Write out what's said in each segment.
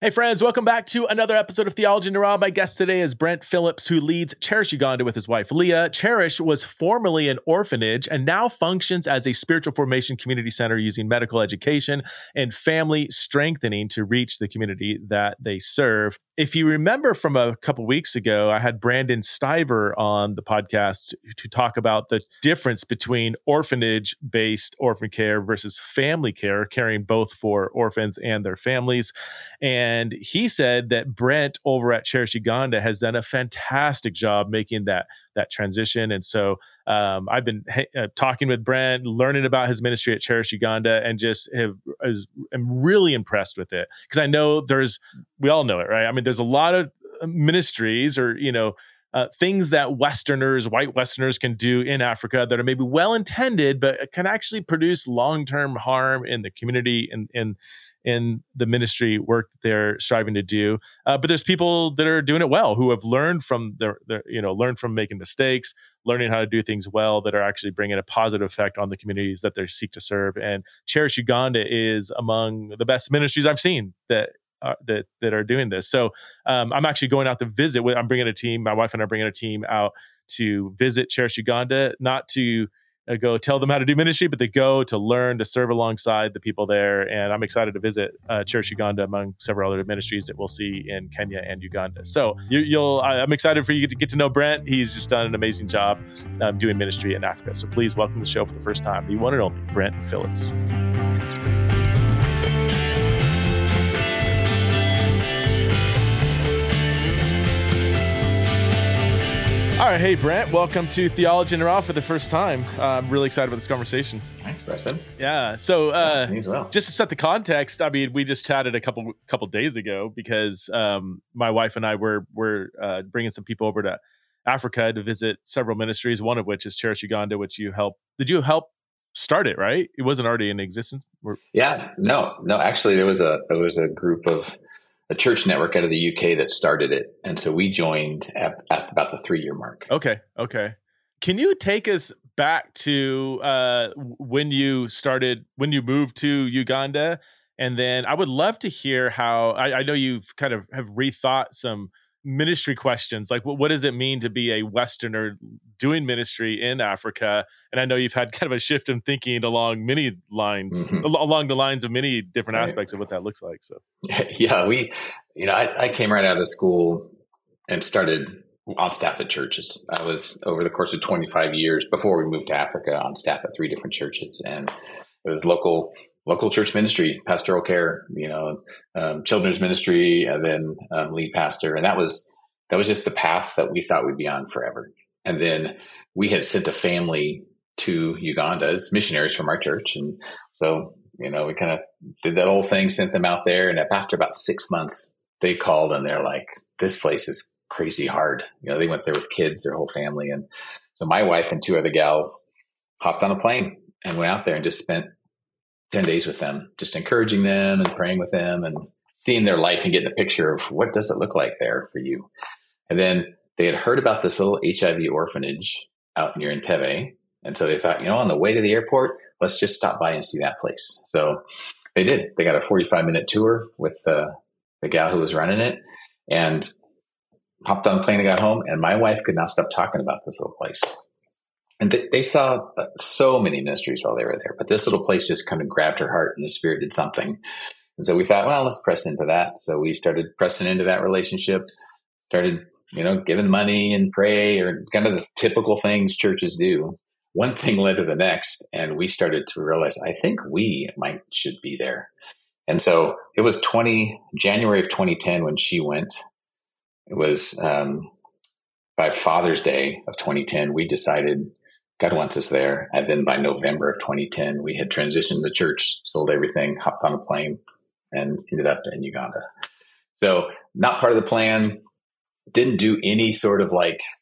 Hey friends, welcome back to another episode of Theology in the Raw. My guest today is Brent Phillips, who leads Cherish Uganda with his wife, Leah. Cherish was formerly an orphanage and now functions as a spiritual formation community center using medical education and family strengthening to reach the community that they serve. If you remember from a couple weeks ago, I had Brandon Stiver on the podcast to talk about the difference between orphanage-based orphan care versus family care, caring both for orphans and their families. And he said that Brent over at Cherish Uganda has done a fantastic job making that transition. And so I've been talking with Brent, learning about his ministry at Cherish Uganda, and just am really impressed with it. Because I know we all know it, right? I mean, there's a lot of ministries or, things that white Westerners can do in Africa that are maybe well-intended, but can actually produce long-term harm in the community and in the ministry work that they're striving to do. But there's people that are doing it well, who have learned from learned from making mistakes, learning how to do things well, that are actually bringing a positive effect on the communities that they seek to serve. And Cherish Uganda is among the best ministries I've seen that are doing this. So I'm actually going out to visit. I'm bringing a team. My wife and I are bringing a team out to visit Cherish Uganda, not to go tell them how to do ministry, but they go to learn, to serve alongside the people there. And I'm excited to visit Cherish Uganda among several other ministries that we'll see in Kenya and Uganda. So I'm excited for you to get to know Brent. He's just done an amazing job doing ministry in Africa. So please welcome to the show for the first time, the one and only Brent Phillips. All right. Hey, Brent, welcome to Theology in the Raw for the first time. I'm really excited about this conversation. Thanks, Preston. Yeah. So me as well. Just to set the context, I mean, we just chatted a couple days ago because my wife and I were bringing some people over to Africa to visit several ministries, one of which is Cherish Uganda, which you helped. Did you help start it, right? It wasn't already in existence? Yeah. No. Actually, there was a group of a church network out of the UK that started it. And so we joined at about the 3-year mark. Okay. Can you take us back to when you moved to Uganda? And then I would love to hear how, I know you've kind of have rethought some ministry questions. Like, what does it mean to be a Westerner doing ministry in Africa? And I know you've had kind of a shift in thinking along many lines, along the lines of many different aspects of what that looks like. So, yeah, I came right out of school and started on staff at churches. I was, over the course of 25 years before we moved to Africa, on staff at 3 different churches, and it was local church ministry, pastoral care, children's ministry, and then lead pastor. And that was just the path that we thought we'd be on forever. And then we had sent a family to Uganda as missionaries from our church. And so, we kind of did that whole thing, sent them out there. And after about 6 months, they called and they're like, this place is crazy hard. They went there with kids, their whole family. And so my wife and 2 other gals hopped on a plane and went out there and just spent 10 days with them, just encouraging them and praying with them and seeing their life and getting a picture of what does it look like there for you. And then they had heard about this little HIV orphanage out near Entebbe. And so they thought, on the way to the airport, let's just stop by and see that place. So they did. They got a 45-minute tour with the gal who was running it and hopped on the plane and got home. And my wife could not stop talking about this little place. And they saw so many ministries while they were there, but this little place just kind of grabbed her heart, and the Spirit did something. And so we thought, well, let's press into that. So we started pressing into that relationship, started, giving money and pray, or kind of the typical things churches do. One thing led to the next, and we started to realize, I think we should be there. And so it was January of 2010 when she went. It was by Father's Day of 2010, we decided God wants us there. And then by November of 2010, we had transitioned the church, sold everything, hopped on a plane, and ended up in Uganda. So not part of the plan, didn't do any sort of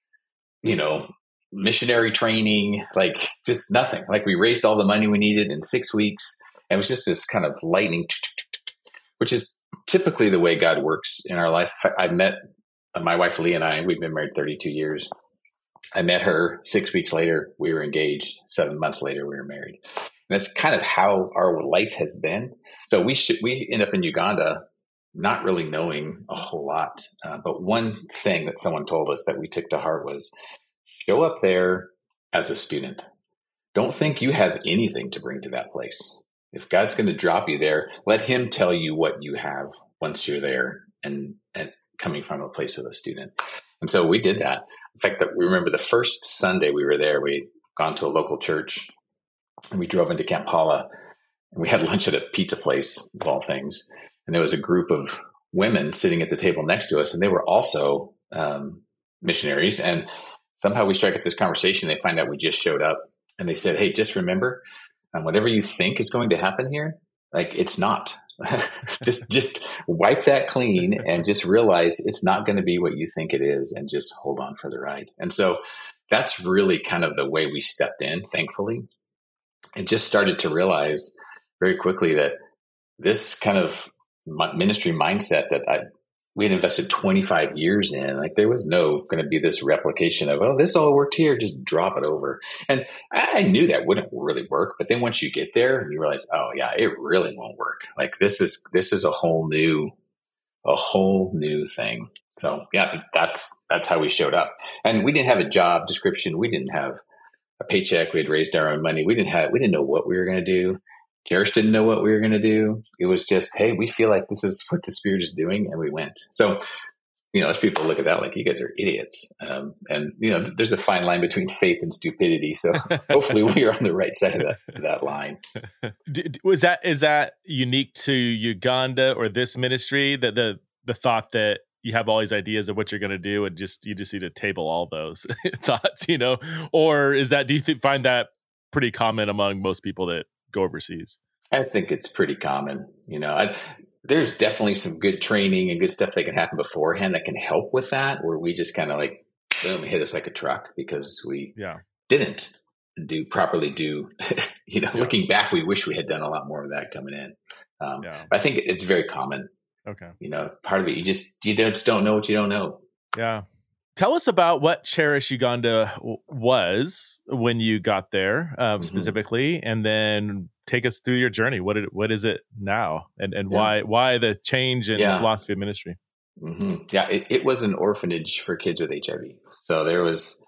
missionary training, just nothing. We raised all the money we needed in 6 weeks. And it was just this kind of lightning, which is typically the way God works in our life. I met my wife, Leah, and I, we've been married 32 years. I met her 6 weeks later. We were engaged. 7 months later, we were married. And that's kind of how our life has been. So we end up in Uganda not really knowing a whole lot. But one thing that someone told us that we took to heart was show up there as a student. Don't think you have anything to bring to that place. If God's going to drop you there, let him tell you what you have once you're there and coming from a place of a student. And so we did that. In fact, we remember the first Sunday we were there, we'd gone to a local church and we drove into Kampala and we had lunch at a pizza place of all things. And there was a group of women sitting at the table next to us, and they were also missionaries. And somehow we strike up this conversation. They find out we just showed up, and they said, "Hey, just remember, whatever you think is going to happen here, like it's not. just wipe that clean, and just realize it's not going to be what you think it is, and just hold on for the ride." And so that's really kind of the way we stepped in, thankfully, and just started to realize very quickly that this kind of ministry mindset that we had invested 25 years in, like there was no going to be this replication of, oh, this all worked here, just drop it over. And I knew that wouldn't really work. But then once you get there and you realize, oh yeah, it really won't work. Like this is a whole new thing. So yeah, that's how we showed up. And we didn't have a job description. We didn't have a paycheck. We had raised our own money. We didn't know what we were going to do. Cherish didn't know what we were going to do. It was just, hey, we feel like this is what the Spirit is doing, and we went. So, as people look at that, like, you guys are idiots. And there's a fine line between faith and stupidity. So hopefully we are on the right side of that line. Is that unique to Uganda or this ministry, that the thought that you have all these ideas of what you're going to do and you just need to table all those thoughts, or is that, do you find that pretty common among most people that go overseas? I think it's pretty common. There's definitely some good training and good stuff that can happen beforehand that can help with that, where we just kind of like, boom, hit us like a truck because we didn't properly do, looking back, we wish we had done a lot more of that coming in. But I think it's very common. Okay. Part of it, you just don't know what you don't know. Yeah. Tell us about what Cherish Uganda was when you got there, specifically, and then take us through your journey. What is it now, and why the change in philosophy of ministry? Mm-hmm. Yeah, it was an orphanage for kids with HIV. So there was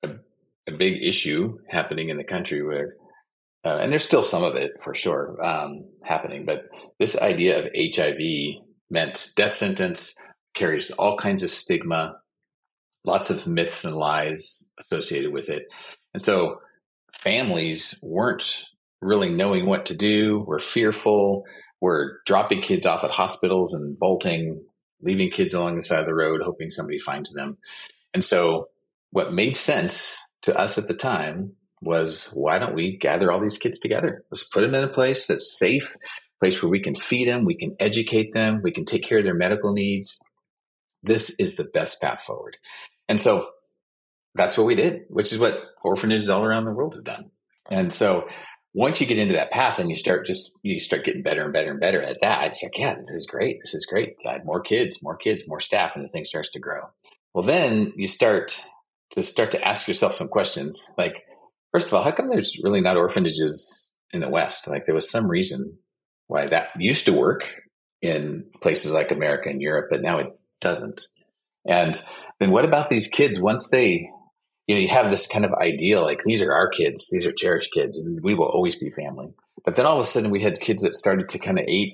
a big issue happening in the country where, and there's still some of it for sure happening, but this idea of HIV meant death sentence, carries all kinds of stigma, lots of myths and lies associated with it. And so families weren't really knowing what to do, were fearful, were dropping kids off at hospitals and bolting, leaving kids along the side of the road, hoping somebody finds them. And so what made sense to us at the time was, why don't we gather all these kids together? Let's put them in a place that's safe, a place where we can feed them, we can educate them, we can take care of their medical needs. This is the best path forward. And so that's what we did, which is what orphanages all around the world have done. And so once you get into that path and you start getting better and better and better at that, it's like, yeah, this is great. This is great. God, more kids, more staff, and the thing starts to grow. Well, then you start to ask yourself some questions. Like, first of all, how come there's really not orphanages in the West? Like, there was some reason why that used to work in places like America and Europe, but now it doesn't. And then what about these kids once they, you have this kind of ideal, like, these are our kids, these are cherished kids, and we will always be family. But then all of a sudden we had kids that started to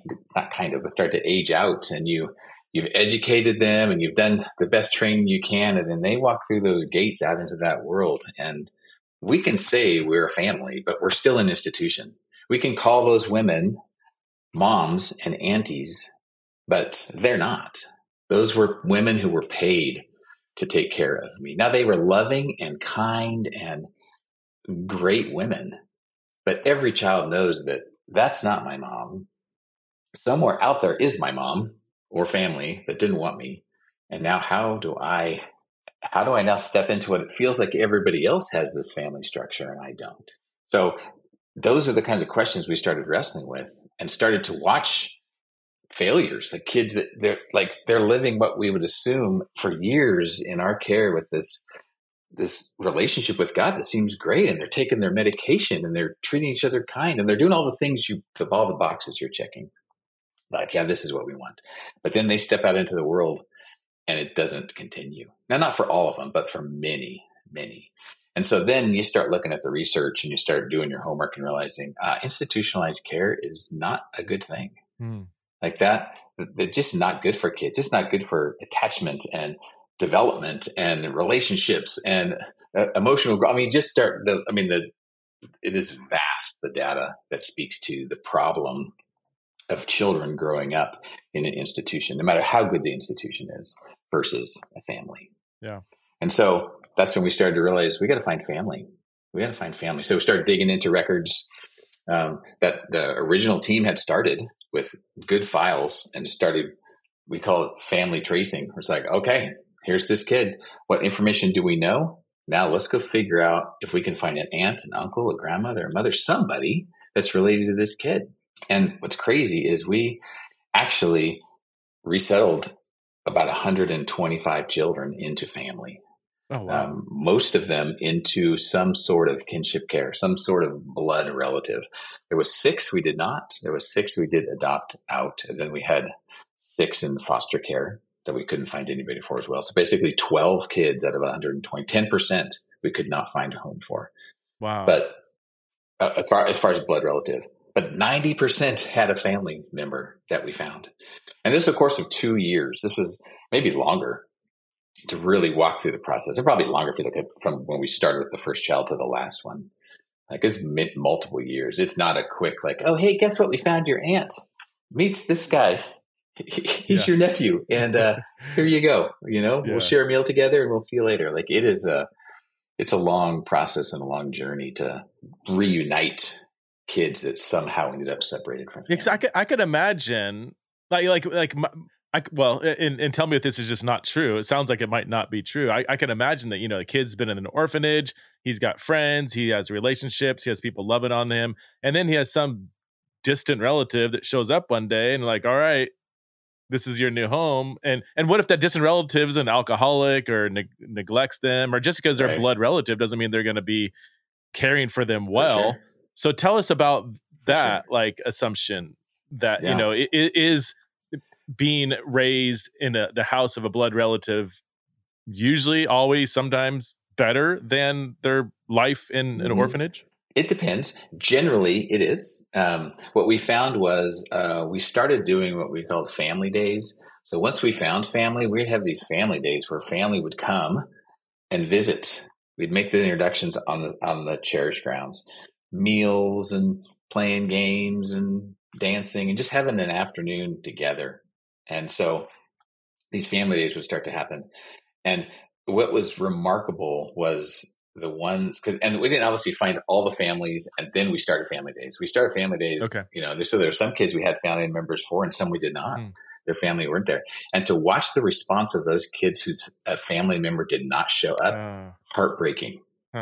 start to age out, and you've educated them and you've done the best training you can. And then they walk through those gates out into that world. And we can say we're a family, but we're still an institution. We can call those women moms and aunties, but they're not. Those were women who were paid to take care of me. Now, they were loving and kind and great women, but every child knows that that's not my mom. Somewhere out there is my mom or family that didn't want me. And now how do I now step into what it feels like everybody else has this family structure and I don't? So those are the kinds of questions we started wrestling with, and started to watch failures, like kids that they're living what we would assume for years in our care with this relationship with God that seems great, and they're taking their medication and they're treating each other kind and they're doing all the things of all the boxes you're checking. like, yeah, this is what we want. But then they step out into the world and it doesn't continue. Now, not for all of them, but for many, many. And so then you start looking at the research and you start doing your homework and realizing institutionalized care is not a good thing. Like that, it's just not good for kids. It's not good for attachment and development and relationships and emotional growth. I mean, it is vast, the data that speaks to the problem of children growing up in an institution, no matter how good the institution is versus a family. Yeah. And so that's when we started to realize we got to find family. We got to find family. So we started digging into records that the original team had started with good files and started, we call it family tracing. It's like, okay, here's this kid. What information do we know? Now let's go figure out if we can find an aunt, an uncle, a grandmother, a mother, somebody that's related to this kid. And what's crazy is we actually resettled about 125 children into family. Oh, wow. Most of them into some sort of kinship care, some sort of blood relative. There was 6 we did not. There was 6 we did adopt out. And then we had 6 in foster care that we couldn't find anybody for as well. So basically 12 kids out of 120, 10% we could not find a home for. Wow. But as far as blood relative, but 90% had a family member that we found. And this is a course of 2 years. This was maybe longer to really walk through the process. And probably longer if you look at from when we started with the first child to the last one. Like it's multiple years. It's not a quick like, oh, hey, guess what? We found your aunt. Meets this guy. He's your nephew. And here you go. We'll share a meal together and we'll see you later. Like it's a long process and a long journey to reunite kids that somehow ended up separated from family. Yeah, I could imagine and tell me if this is just not true. It sounds like it might not be true. I can imagine that, the kid's been in an orphanage. He's got friends. He has relationships. He has people loving on him. And then he has some distant relative that shows up one day and like, all right, this is your new home. And what if that distant relative is an alcoholic or neglects them, or just because they're a blood relative doesn't mean they're going to be caring for them well. Sure. So tell us about that, assumption that, it is being raised in the house of a blood relative, usually always sometimes better than their life in an orphanage? It depends. Generally, it is. What we found was we started doing what we called family days. So once we found family, we'd have these family days where family would come and visit. We'd make the introductions on the Cherish grounds, meals and playing games and dancing and just having an afternoon together. And so these family days would start to happen. And what was remarkable was the ones, and we didn't obviously find all the families, and then we started family days. We started family days, okay. So there were some kids we had family members for and some we did not. Their family weren't there. And to watch the response of those kids whose family member did not show up, heartbreaking.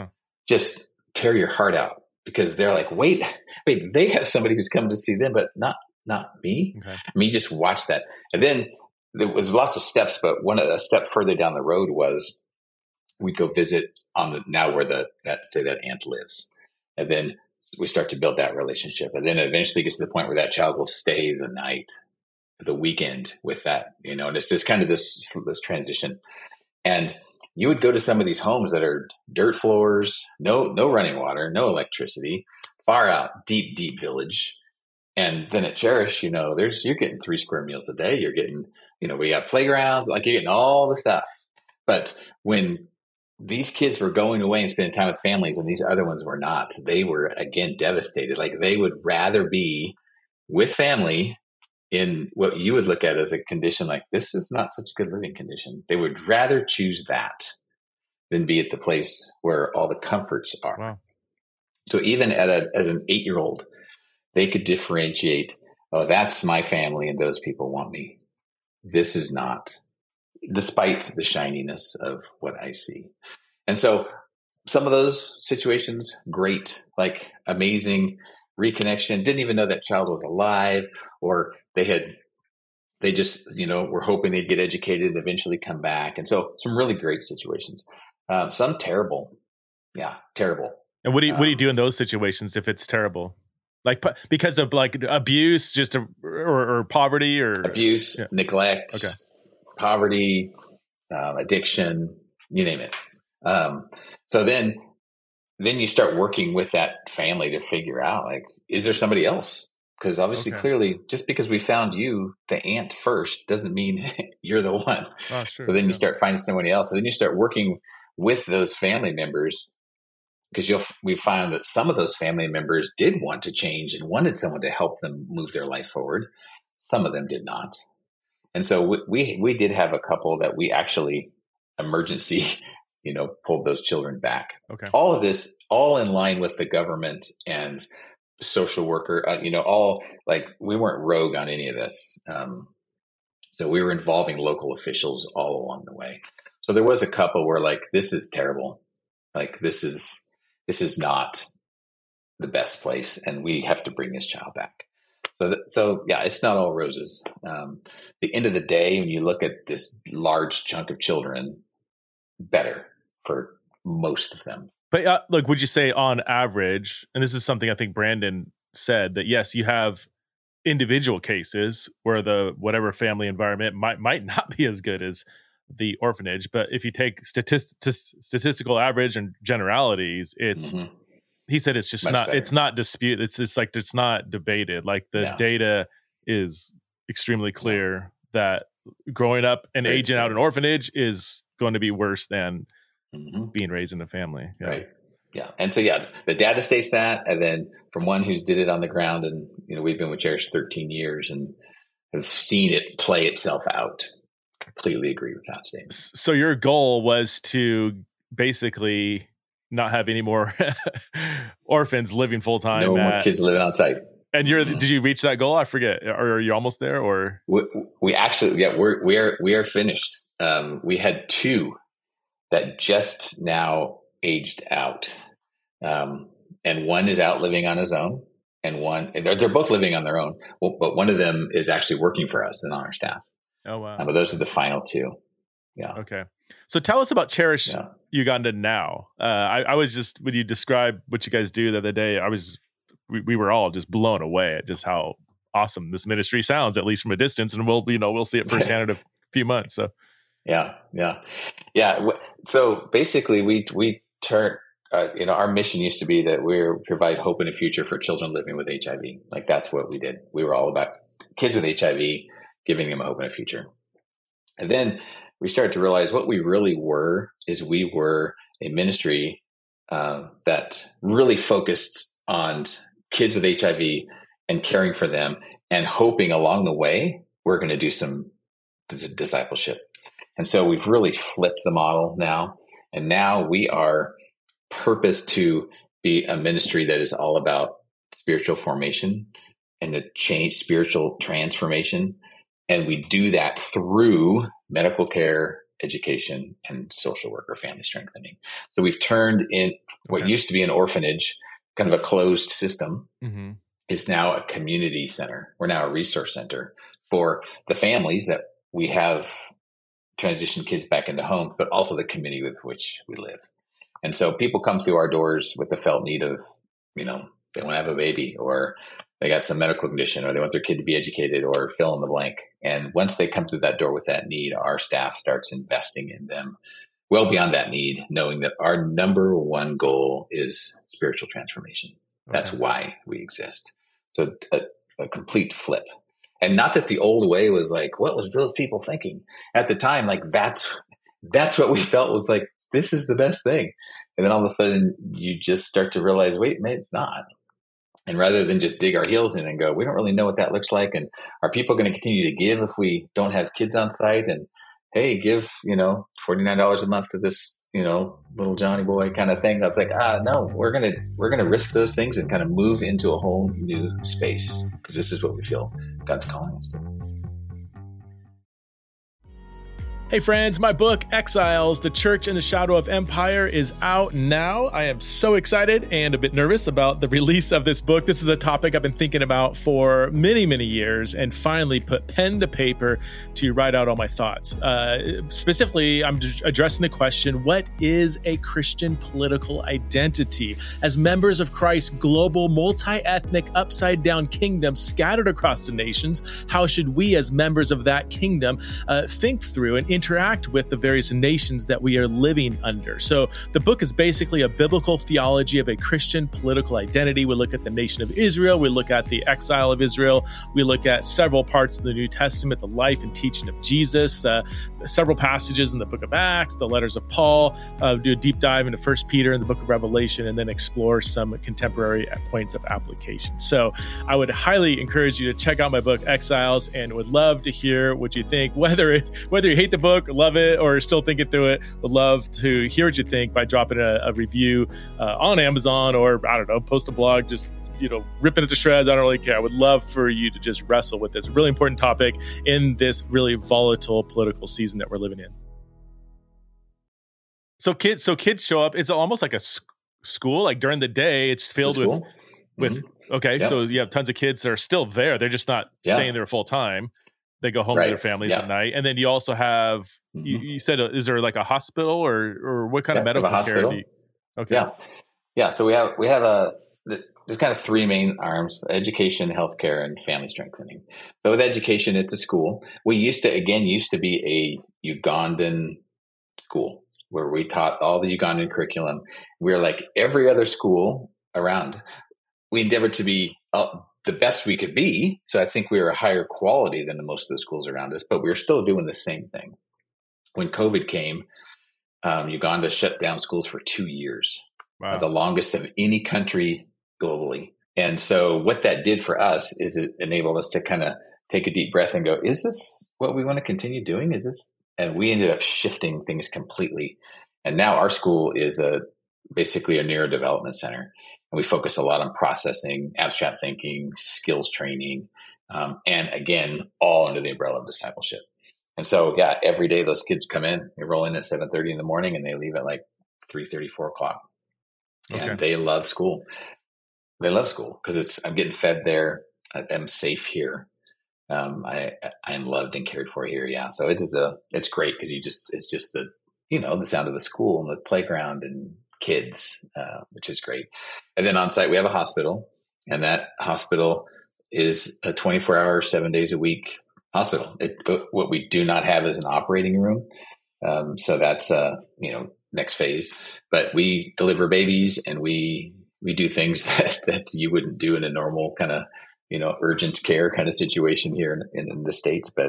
Just tear your heart out because they're like, wait, they have somebody who's come to see them, but not me. Okay. I mean, you just watch that. And then there was lots of steps, but a step further down the road was we'd go visit where that aunt lives. And then we start to build that relationship. And then eventually gets to the point where that child will stay the night, the weekend with that, and it's just kind of this transition. And you would go to some of these homes that are dirt floors, no running water, no electricity, far out, deep, deep village. And then at Cherish, you're getting 3 square meals a day. You're getting, we got playgrounds, like you're getting all the stuff. But when these kids were going away and spending time with families and these other ones were not, they were again devastated. Like they would rather be with family in what you would look at as a condition like this is not such a good living condition. They would rather choose that than be at the place where all the comforts are. Wow. So even as an 8-year-old, they could differentiate, oh, that's my family and those people want me. This is not, despite the shininess of what I see. And so some of those situations, great, like amazing reconnection, didn't even know that child was alive, or they just, were hoping they'd get educated and eventually come back. And so some really great situations, some terrible. Yeah. Terrible. And what do you do in those situations if it's terrible? Like because of like abuse, or poverty or abuse, neglect, poverty, addiction, you name it. So then you start working with that family to figure out, like, is there somebody else? Because obviously, clearly, just because we found you, the aunt first, doesn't mean you're the one. Oh, sure. So then you start finding somebody else. And then you start working with those family members, because we found that some of those family members did want to change and wanted someone to help them move their life forward. Some of them did not. And so we did have a couple that we actually emergency, pulled those children back. Okay. All of this, all in line with the government and social worker, all, like, we weren't rogue on any of this. So we were involving local officials all along the way. So there was a couple where, like, this is terrible. Like, this is not the best place, and we have to bring this child back. So yeah, it's not all roses. The end of the day, when you look at this large chunk of children, better for most of them. But like, would you say on average, and this is something I think Brandon said, that yes, you have individual cases where the whatever family environment might not be as good as the orphanage, but if you take statistical average and generalities, it's he said it's just much not better. It's not dispute. It's just like it's not debated. Like the data is extremely clear that growing up and aging out in an orphanage is going to be worse than being raised in a family. Yeah. Right. Yeah. And so, the data states that. And then from one who's did it on the ground, and, we've been with Cherish 13 years and have seen it play itself out. Completely agree with that statement. So your goal was to basically not have any more orphans living full time. No more kids living on site. And did you reach that goal? I forget. Or are you almost there? Or we actually, we are finished. We had 2 that just now aged out. And one is out living on his own, and they're both living on their own. But one of them is actually working for us and on our staff. Oh, wow. But those are the final 2. Yeah. Okay. So tell us about Cherish Uganda now. I was just, when you describe what you guys do the other day, we were all just blown away at just how awesome this ministry sounds, at least from a distance. And we'll see it firsthand in a few months. So. Yeah. So basically we turn, our mission used to be that we provide hope and a future for children living with HIV. Like, that's what we did. We were all about kids with HIV, giving them a hope and a future. And then we started to realize what we really were is we were a ministry that really focused on kids with HIV and caring for them, and hoping along the way we're going to do some discipleship. And so we've really flipped the model now. And now we are purposed to be a ministry that is all about spiritual formation and to change spiritual transformation. And we do that through medical care, education, and social work or family strengthening. So we've turned in what used to be an orphanage, kind of a closed system, is now a community center. We're now a resource center for the families that we have transitioned kids back into homes, but also the community with which we live. And so people come through our doors with a felt need of, they want to have a baby, or they got some medical condition, or they want their kid to be educated, or fill in the blank. And once they come through that door with that need, our staff starts investing in them well beyond that need, knowing that our number one goal is spiritual transformation. That's why we exist. So a complete flip. And not that the old way was like, what was those people thinking at the time? Like, that's what we felt was like, this is the best thing. And then all of a sudden you just start to realize, wait, man, it's not. And rather than just dig our heels in and go, we don't really know what that looks like. And are people going to continue to give if we don't have kids on site? And hey, give, $49 a month to this, little Johnny boy kind of thing. I was like, no, we're going to risk those things and kind of move into a whole new space, because this is what we feel God's calling us to. Hey friends, my book, Exiles, The Church in the Shadow of Empire, is out now. I am so excited and a bit nervous about the release of this book. This is a topic I've been thinking about for many, many years and finally put pen to paper to write out all my thoughts. Specifically, I'm addressing the question, what is a Christian political identity? As members of Christ's global, multi-ethnic, upside-down kingdom scattered across the nations, how should we as members of that kingdom think through and interact with the various nations that we are living under? So the book is basically a biblical theology of a Christian political identity. We look at the nation of Israel. We look at the exile of Israel. We look at several parts of the New Testament, the life and teaching of Jesus, several passages in the book of Acts, the letters of Paul, do a deep dive into 1 Peter and the book of Revelation, and then explore some contemporary points of application. So I would highly encourage you to check out my book, Exiles, and would love to hear what you think, whether you hate the book, love it, or still thinking through it. Would love to hear what you think by dropping a review on Amazon, or I don't know, post a blog, just rip it into shreds. I don't really care. I would love for you to just wrestle with this really important topic in this really volatile political season that we're living in. So kids show up. It's almost like a school. Like during the day, it's filled with. Okay, yeah. So you have tons of kids that are still there. They're just not staying there full time. They go home to their families at night. And then you also have, you said, is there like a hospital or what kind of medical care? Okay. Yeah. So we have there's kind of three main arms: education, healthcare, and family strengthening. So with education, it's a school. We used to be a Ugandan school where we taught all the Ugandan curriculum. We're like every other school around. We endeavored to be the best we could be. So I think we were a higher quality than most of the schools around us, but we were still doing the same thing. When COVID came, Uganda shut down schools for 2 years, the longest of any country globally. And so what that did for us is it enabled us to kind of take a deep breath and go, is this what we want to continue doing? Is this? And we ended up shifting things completely. And now our school is basically a neurodevelopment center. And we focus a lot on processing, abstract thinking, skills training, and again, all under the umbrella of discipleship. And so, every day those kids come in, they roll in at 7:30 in the morning and they leave at like 3:30, 4 o'clock. Okay. And they love school. They love school because I'm getting fed there. I'm safe here. I'm loved and cared for here. Yeah. So it's great because it's just the sound of the school and the playground and kids, which is great. And then on site, we have a hospital, and that hospital is a 24-hour, 7 days a week hospital. What we do not have is an operating room. So that's, next phase, but we deliver babies and we do things that you wouldn't do in a normal kind of, urgent care kind of situation here in the States. But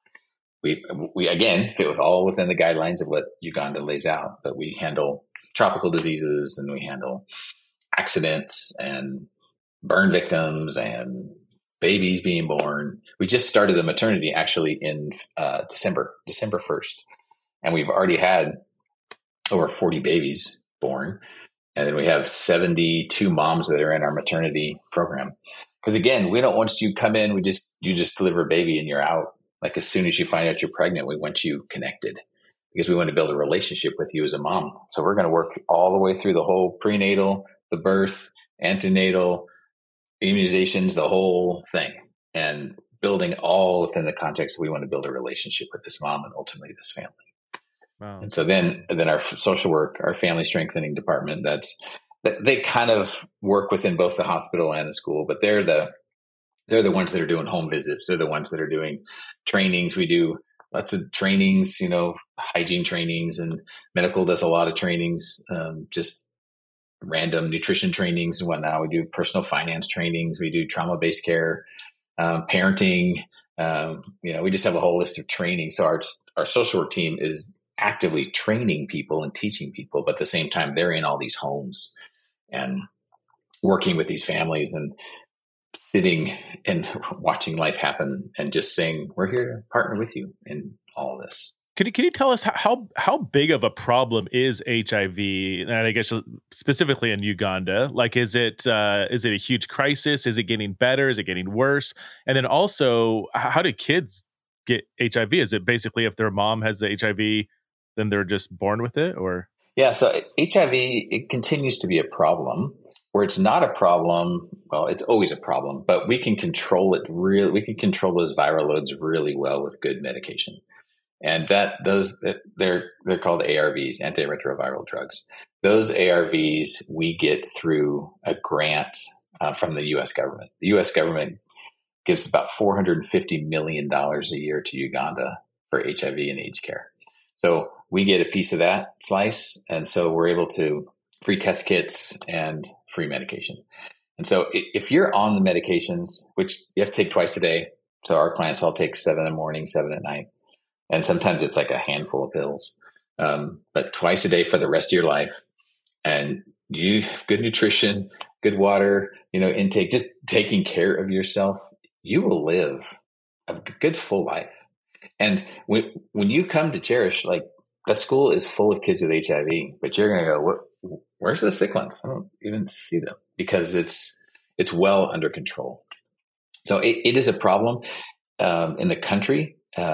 we again fit within the guidelines of what Uganda lays out, but we handle tropical diseases and we handle accidents and burn victims and babies being born. We just started the maternity actually in December 1st. And we've already had over 40 babies born. And then we have 72 moms that are in our maternity program. Because again, we don't want you come in, you just deliver a baby and you're out. Like as soon as you find out you're pregnant, we want you connected because we want to build a relationship with you as a mom. So we're going to work all the way through the whole prenatal, the birth, antenatal, immunizations, the whole thing, and building all within the context that we want to build a relationship with this mom and ultimately this family. Wow. And so then our social work, our family strengthening department, they kind of work within both the hospital and the school, but they're the ones that are doing home visits. They're the ones that are doing trainings. We do lots of trainings, hygiene trainings, and medical does a lot of trainings, just random nutrition trainings and whatnot. We do personal finance trainings. We do trauma-based care, parenting. We just have a whole list of training. So our social work team is actively training people and teaching people, but at the same time, they're in all these homes and working with these families and sitting and watching life happen and just saying, we're here to partner with you in all of this. Can you tell us how big of a problem is HIV? And I guess specifically in Uganda, like, is it a huge crisis? Is it getting better? Is it getting worse? And then also, how do kids get HIV? Is it basically if their mom has the HIV, then they're just born with it, or? Yeah, so HIV, it continues to be a problem. Where it's not a problem, well, it's always a problem, but we can control it we can control those viral loads really well with good medication. And they're called ARVs, antiretroviral drugs. Those ARVs we get through a grant from the U.S. government. The U.S. government gives about $450 million a year to Uganda for HIV and AIDS care. So we get a piece of that slice, and so we're able to free test kits and free medication. And so if you're on the medications, which you have to take twice a day, so our clients all take 7 in the morning, 7 at night, and sometimes it's like a handful of pills, but twice a day for the rest of your life, and you good nutrition, good water, intake, just taking care of yourself, you will live a good full life. And when you come to Cherish, like the school is full of kids with HIV, but you're going to go, where's the sick ones? I don't even see them because it's well under control. So it is a problem in the country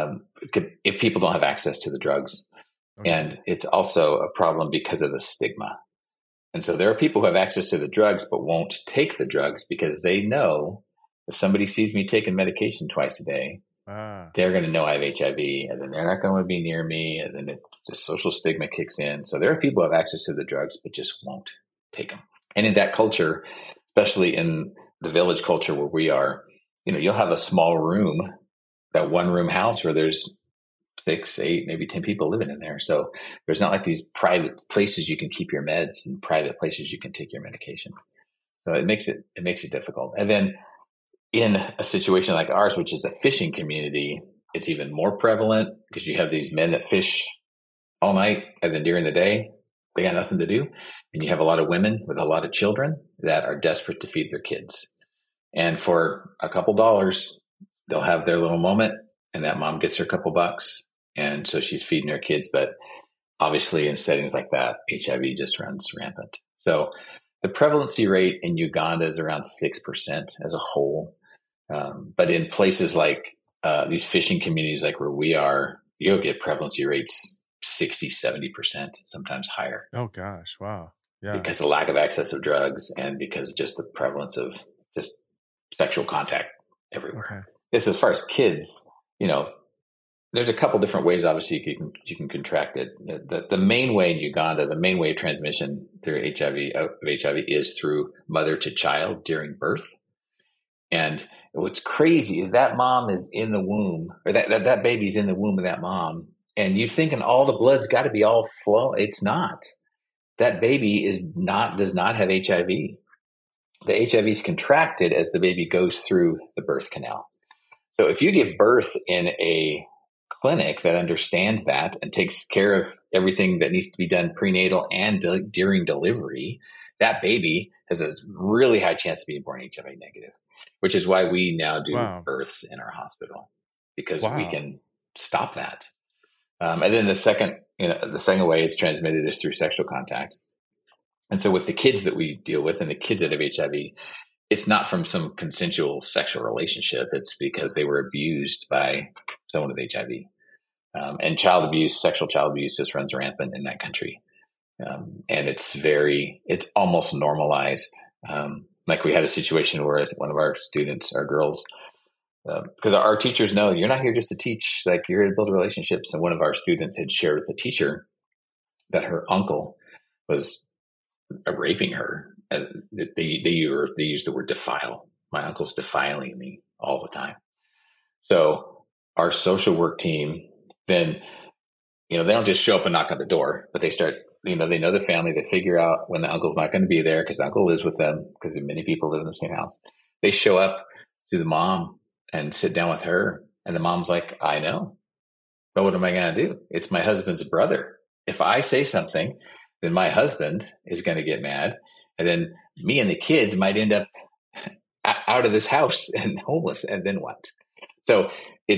if people don't have access to the drugs. Okay. And it's also a problem because of the stigma. And so there are people who have access to the drugs but won't take the drugs because they know if somebody sees me taking medication twice a day, they're going to know I have HIV, and then they're not going to be near me, and then the social stigma kicks in. So there are people who have access to the drugs but just won't take them. And in that culture, especially in the village culture where we are, you'll have a small room, that one room house where there's 6, 8, maybe 10 people living in there. So there's not like these private places you can keep your meds and private places you can take your medication. So it makes it difficult. And then in a situation like ours, which is a fishing community, it's even more prevalent because you have these men that fish all night, and then during the day, they got nothing to do. And you have a lot of women with a lot of children that are desperate to feed their kids. And for a couple dollars, they'll have their little moment, and that mom gets her couple bucks. And so she's feeding her kids. But obviously in settings like that, HIV just runs rampant. So the prevalency rate in Uganda is around 6% as a whole. But in places like these fishing communities, like where we are, you'll get prevalency rates 60, 70%, sometimes higher. Oh gosh. Wow. Yeah. Because of the lack of access of drugs and because of just the prevalence of just sexual contact everywhere. Okay. This, as far as kids, there's a couple different ways, obviously, you can contract it. The main way in Uganda, the main way of transmission through HIV is through mother to child during birth. And what's crazy is that mom is in the womb, or that baby's in the womb of that mom, and you're thinking all the blood's got to be all flow. It's not. That baby does not have HIV. The HIV is contracted as the baby goes through the birth canal. So if you give birth in a clinic that understands that and takes care of everything that needs to be done prenatal and during delivery, that baby has a really high chance of being born HIV negative, which is why we now do births in our hospital, because we can stop that. And then the second way it's transmitted is through sexual contact. And so with the kids that we deal with and the kids that have HIV, it's not from some consensual sexual relationship. It's because they were abused by someone with HIV. And sexual child abuse just runs rampant in that country. And it's almost normalized. Like we had a situation where one of our students, our girls, because our teachers know you're not here just to teach, like you're here to build relationships. And one of our students had shared with the teacher that her uncle was raping her. They use the word defile. My uncle's defiling me all the time. So our social work team, then, they don't just show up and knock on the door, but they start, they know the family. They figure out when the uncle's not going to be there because the uncle lives with them, because many people live in the same house. They show up to the mom and sit down with her. And the mom's like, I know, but what am I going to do? It's my husband's brother. If I say something, then my husband is going to get mad. And then me and the kids might end up out of this house and homeless. And then what? So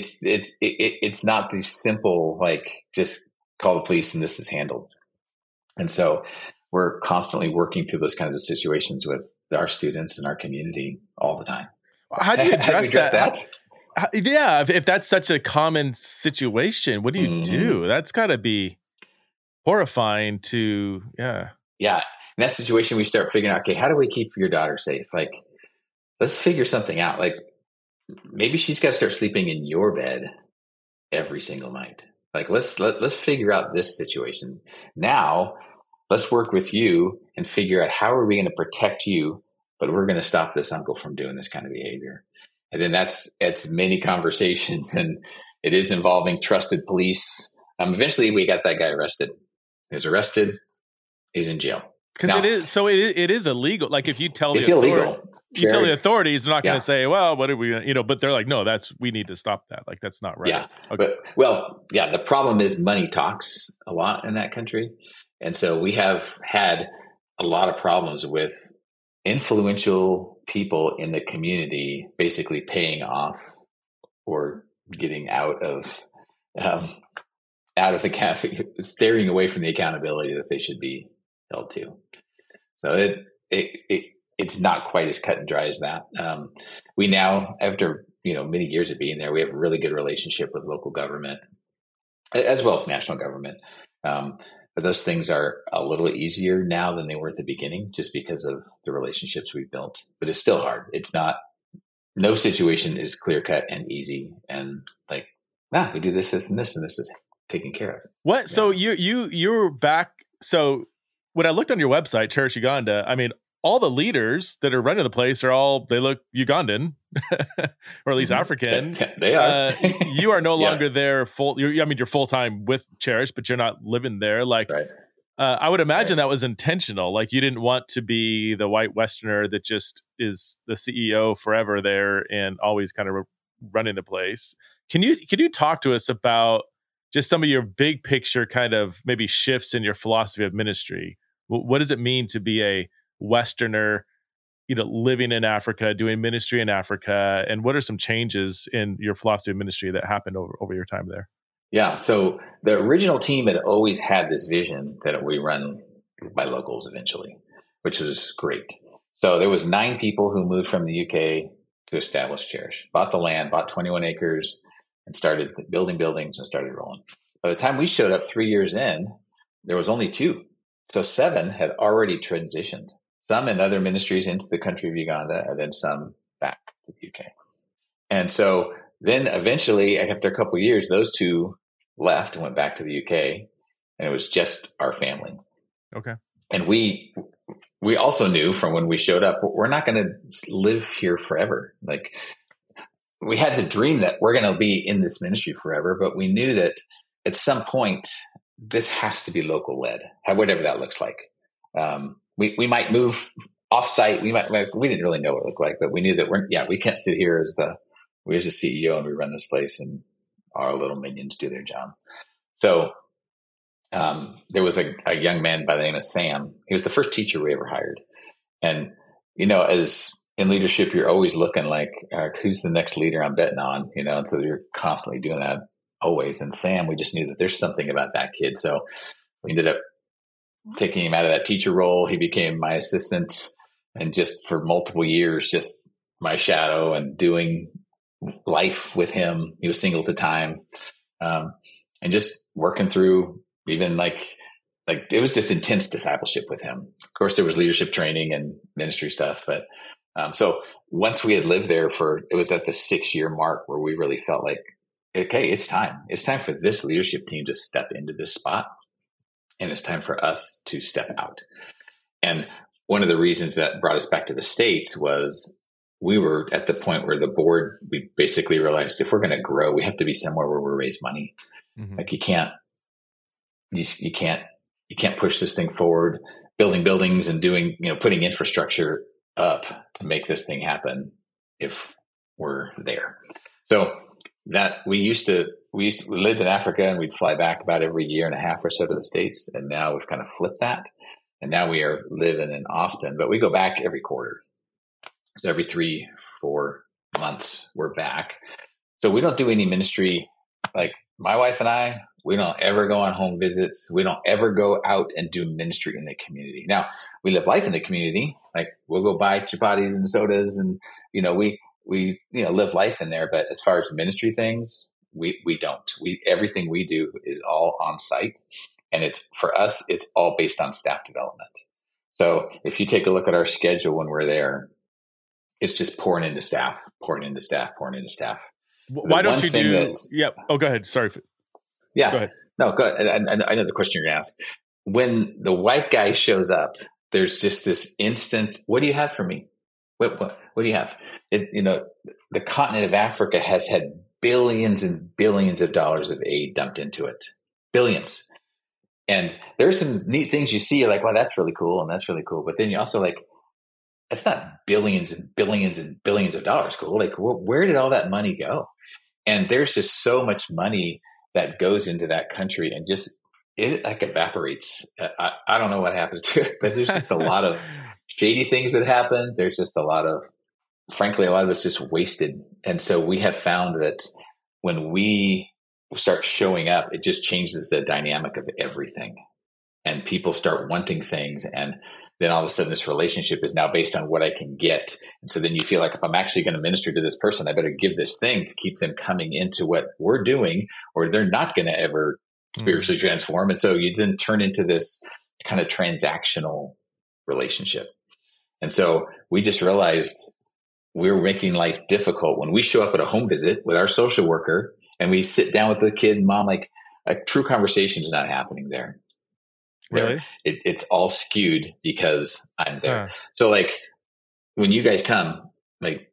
it's not these simple, like, just call the police and this is handled. And so we're constantly working through those kinds of situations with our students and our community all the time. How do you address that? Yeah, if that's such a common situation, what do you do? That's got to be horrifying to, yeah. Yeah. In that situation, we start figuring out, okay, how do we keep your daughter safe? Like, let's figure something out. Like, maybe she's got to start sleeping in your bed every single night. Like, let's figure out this situation. Now, let's work with you and figure out how are we going to protect you, but we're going to stop this uncle from doing this kind of behavior. And then it's many conversations, and it is involving trusted police. Eventually, we got that guy arrested. He was arrested. He's in jail. Because it is illegal. Like if you tell it's illegal. You tell the authorities, they're not going to say, well, what did we, but they're like, no, we need to stop that. Like, that's not right. Yeah. Okay. The problem is money talks a lot in that country. And so we have had a lot of problems with influential people in the community basically paying off or getting out of steering away from the accountability that they should be held to. So it's not quite as cut and dry as that. We now, after many years of being there, we have a really good relationship with local government as well as national government. But those things are a little easier now than they were at the beginning, just because of the relationships we've built. But it's still hard. It's not. No situation is clear cut and easy. And like, we do this, and this is taken care of. What? Yeah. So you're back. So when I looked on your website, Cherish Uganda, I mean, all the leaders that are running the place they look Ugandan or at least African. They are. You are no longer there you're full-time with Cherish, but you're not living there. Like, right. I would imagine that was intentional. Like you didn't want to be the white Westerner that just is the CEO forever there and always kind of running the place. Can you talk to us about just some of your big picture kind of maybe shifts in your philosophy of ministry? What does it mean to be a Westerner, living in Africa, doing ministry in Africa, and what are some changes in your philosophy of ministry that happened over your time there? Yeah, so the original team had always had this vision that we run by locals eventually, which was great. So there was 9 people who moved from the UK to establish Cherish, bought the land, bought 21 acres, and started building buildings and started rolling. By the time we showed up 3 years in, there was only 2. So 7 had already transitioned. Some in other ministries into the country of Uganda, and then some back to the UK. And so then eventually, after a couple of years, those 2 left and went back to the UK, and it was just our family. Okay. And we also knew from when we showed up, we're not going to live here forever. Like we had the dream that we're going to be in this ministry forever, but we knew that at some point this has to be local led, whatever that looks like. We might move offsite. We didn't really know what it looked like, but we knew that we can't sit here as the CEO and we run this place and our little minions do their job. So there was a young man by the name of Sam. He was the first teacher we ever hired. And, as in leadership, you're always looking like, who's the next leader I'm betting on, and so you're constantly doing that always. And Sam, we just knew that there's something about that kid. So we ended up taking him out of that teacher role. He became my assistant and just for multiple years, just my shadow and doing life with him. He was single at the time. And just working through even like it was just intense discipleship with him. Of course, there was leadership training and ministry stuff, but so once we had lived there it was at the 6-year mark where we really felt like, okay, it's time. It's time for this leadership team to step into this spot. And it's time for us to step out. And one of the reasons that brought us back to the States was we were at the point where the board, we basically realized if we're going to grow, we have to be somewhere where we raise money. Mm-hmm. Like you can't push this thing forward, building buildings and doing, putting infrastructure up to make this thing happen if we're there. So that we lived in Africa and we'd fly back about every year and a half or so to the States. And now we've kind of flipped that. And now we are living in Austin, but we go back every quarter. So every 3-4 months we're back. So we don't do any ministry. Like my wife and I, we don't ever go on home visits. We don't ever go out and do ministry in the community. Now we live life in the community. Like we'll go buy chapatis and sodas and, live life in there. But as far as ministry things, we don't. Everything we do is all on site, and for us, it's all based on staff development. So if you take a look at our schedule when we're there, it's just pouring into staff, pouring into staff, pouring into staff. Why don't you do? Yeah. Oh, go ahead. Sorry. Yeah. Go ahead. No, go ahead. I know the question you're going to ask. When the white guy shows up, there's just this instant, what do you have for me? What do you have? The continent of Africa has had billions and billions of dollars of aid dumped into it. Billions. And there's some neat things you see. You're like, wow, that's really cool. And that's really cool. But then you also like, it's not billions and billions and billions of dollars cool. Like, where did all that money go? And there's just so much money that goes into that country and just, it like evaporates. I don't know what happens to it, but there's just a lot of shady things that happen. There's just frankly, a lot of it's just wasted. And so we have found that when we start showing up, it just changes the dynamic of everything. And people start wanting things. And then all of a sudden this relationship is now based on what I can get. And so then you feel like if I'm actually going to minister to this person, I better give this thing to keep them coming into what we're doing, or they're not going to ever spiritually transform. And so you then turn into this kind of transactional relationship. And so we just realized we were making life difficult when we show up at a home visit with our social worker and we sit down with the kid and mom, like a true conversation is not happening there. Really? It's all skewed because I'm there. Huh. So like when you guys come, like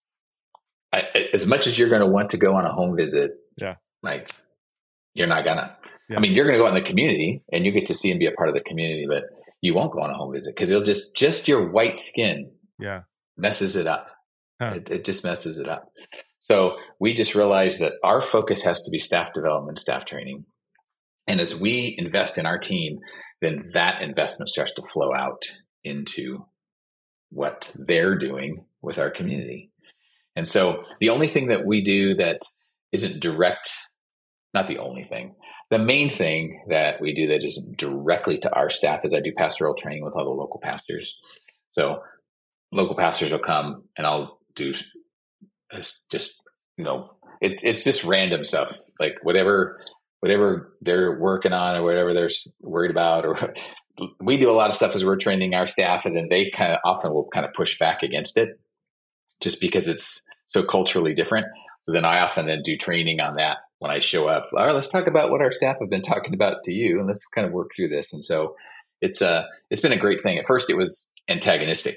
as much as you're going to want to go on a home visit, like you're not gonna. I mean, you're going to go out in the community and you get to see and be a part of the community, but you won't go on a home visit because it'll just your white skin messes it up. Huh. It just messes it up. So we just realized that our focus has to be staff development, staff training. And as we invest in our team, then that investment starts to flow out into what they're doing with our community. And so the only thing that we do that isn't direct, not the only thing, the main thing that we do that isn't directly to our staff is I do pastoral training with all the local pastors. So local pastors will come and I'll do it's just random stuff, like whatever they're working on or whatever they're worried about, or we do a lot of stuff as we're training our staff, and then they kind of often will kind of push back against it just because it's so culturally different. So then I often then do training on that when I show up. All right, let's talk about what our staff have been talking about to you, and let's kind of work through this. And so it's been a great thing. At first it was antagonistic,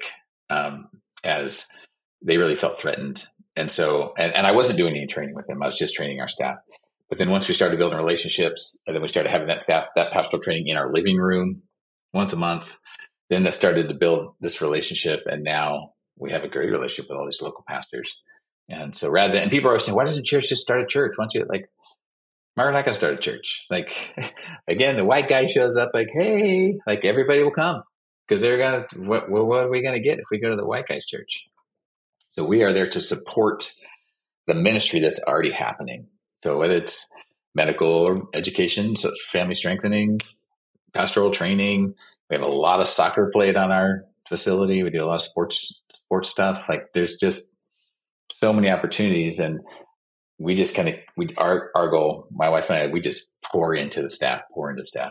as they really felt threatened. And so, and I wasn't doing any training with them. I was just training our staff. But then once we started building relationships, and then we started having that pastoral training in our living room once a month, then that started to build this relationship. And now we have a great relationship with all these local pastors. And so and people are always saying, why doesn't church just start a church? Why don't you we're not going to start a church. Like, again, the white guy shows up like, hey, like everybody will come because they're going to, what are we going to get if we go to the white guy's church? So we are there to support the ministry that's already happening. So whether it's medical or education, so family strengthening, pastoral training, we have a lot of soccer played on our facility. We do a lot of sports stuff. Like there's just so many opportunities, and we just our goal, my wife and I, we just pour into the staff, pour into staff.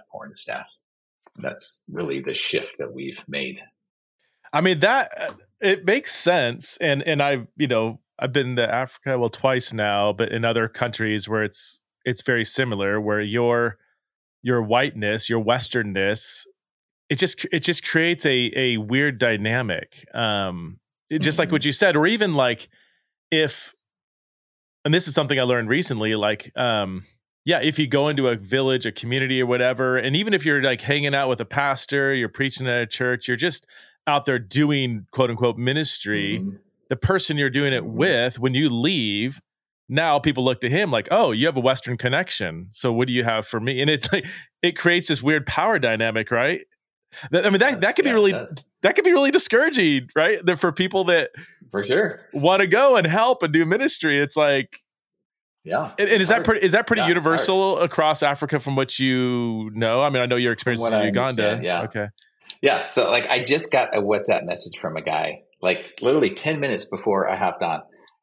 That's really the shift that we've made. I mean, that it makes sense. And I've been to Africa, twice now, but in other countries where it's very similar, where your whiteness, your Westernness, it just creates a weird dynamic. Just like what you said, or even like and this is something I learned recently, like, if you go into a village, a community or whatever, and even if you're like hanging out with a pastor, you're preaching at a church, you're just out there doing quote unquote ministry, the person you're doing it with, when you leave, now people look to him like, oh, you have a Western connection. So what do you have for me? And it's like, it creates this weird power dynamic, right? That could be really discouraging, right? For people that for sure want to go and help and do ministry. It's like, and is that pretty universal across Africa from what you know? I mean, I know your experience in Uganda. Okay. Yeah. So like I just got a WhatsApp message from a guy, like literally 10 minutes before I hopped on.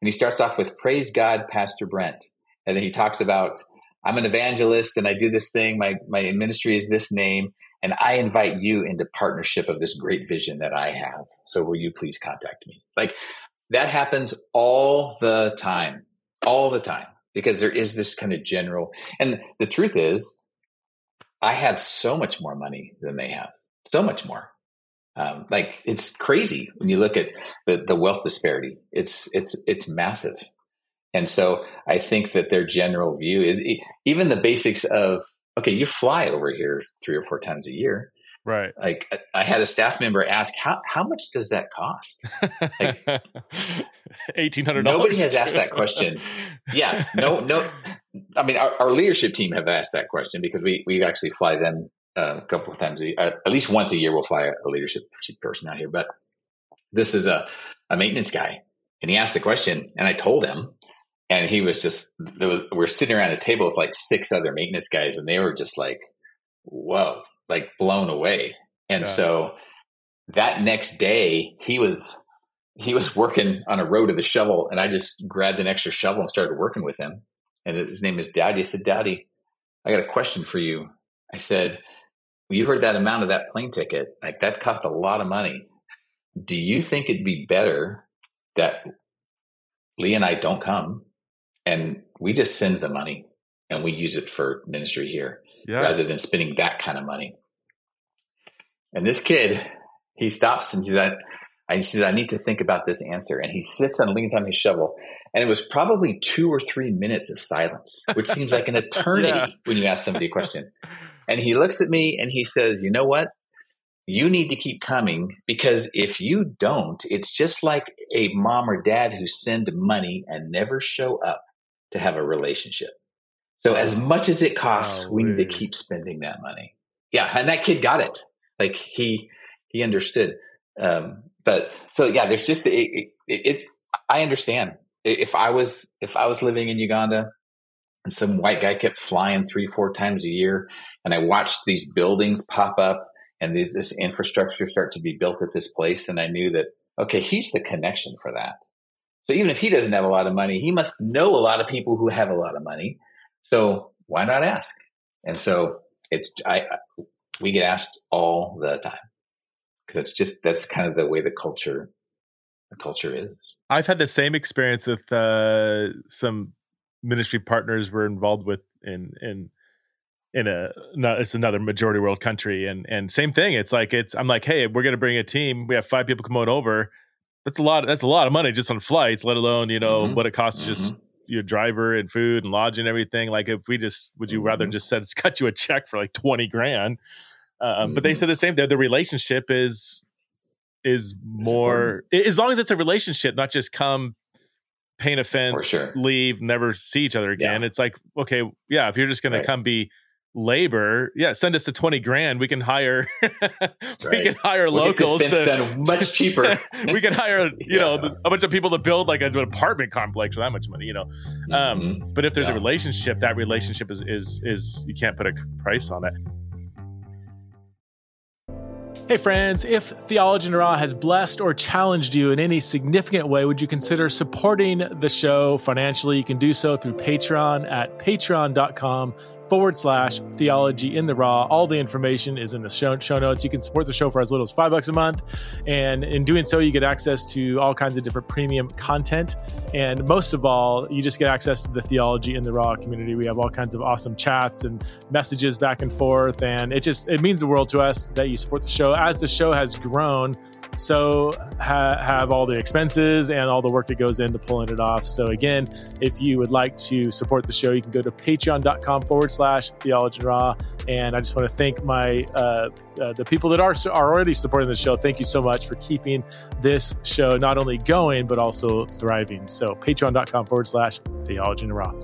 And he starts off with, "Praise God, Pastor Brent." And then he talks about, "I'm an evangelist and I do this thing. My ministry is this name. And I invite you into partnership of this great vision that I have. So will you please contact me?" Like, that happens all the time, because there is this kind of general. And the truth is, I have so much more money than they have, so much more. Like, it's crazy when you look at the wealth disparity. It's massive. And so I think that their general view is even the basics of, okay, you fly over here 3 or 4 times a year. Right. Like, I had a staff member ask, how much does that cost? Like, $1,800. Nobody has asked that question. Yeah. No. I mean, our leadership team have asked that question because we actually fly them a couple of times at least once a year. We'll fly a leadership person out here. But this is a maintenance guy. And he asked the question, and I told him, and he was just, we're sitting around a table with like 6 other maintenance guys, and they were just like, whoa, like blown away. And so that next day he was working on a row to the shovel, and I just grabbed an extra shovel and started working with him. And his name is Dowdy. I said, "Dowdy, I got a question for you." I said, "You heard that amount of that plane ticket, like that cost a lot of money. Do you think it'd be better that Lee and I don't come and we just send the money and we use it for ministry here rather than spending that kind of money?" And this kid, he stops and he says, "I need to think about this answer." And he sits and leans on his shovel. And it was probably 2 or 3 minutes of silence, which seems like an eternity when you ask somebody a question. And he looks at me and he says, "You know what? You need to keep coming, because if you don't, it's just like a mom or dad who send money and never show up to have a relationship. So as much as it costs, we need to keep spending that money." Yeah. And that kid got it. Like, he understood. But so, yeah, there's just, it's, I understand if I was living in Uganda and some white guy kept flying 3-4 times a year, and I watched these buildings pop up and this infrastructure start to be built at this place, and I knew that, okay, he's the connection for that. So even if he doesn't have a lot of money, he must know a lot of people who have a lot of money. So why not ask? And so we get asked all the time, because that's kind of the way the culture is. I've had the same experience with some ministry partners we're involved with it's another majority world country, and same thing. I'm like, hey, we're going to bring a team. We have 5 people coming over. That's a lot of money just on flights, let alone, what it costs to just your driver and food and lodging and everything. Like, if would you rather just cut you a check for like $20,000? But they said the same. The relationship is more, as long as it's a relationship, not just come, paint a fence, leave, never see each other again. Yeah. It's like, okay, yeah, if you're just going to come be labor, send us to $20,000. We can hire, locals. Much cheaper. We can hire, a bunch of people to build like an apartment complex for that much money, But if there's a relationship, that relationship is you can't put a price on it. Hey friends, if Theology in the Raw has blessed or challenged you in any significant way, would you consider supporting the show financially? You can do so through Patreon at patreon.com/Theology in the Raw. All the information is in the show notes. You can support the show for as little as $5 a month. And in doing so, you get access to all kinds of different premium content. And most of all, you just get access to the Theology in the Raw community. We have all kinds of awesome chats and messages back and forth. And it means the world to us that you support the show. As the show has grown, so have all the expenses and all the work that goes into pulling it off. So again, if you would like to support the show, you can go to patreon.com/Theology Raw. And I just want to thank the people that are already supporting the show. Thank you so much for keeping this show not only going, but also thriving. So patreon.com/Theology Raw.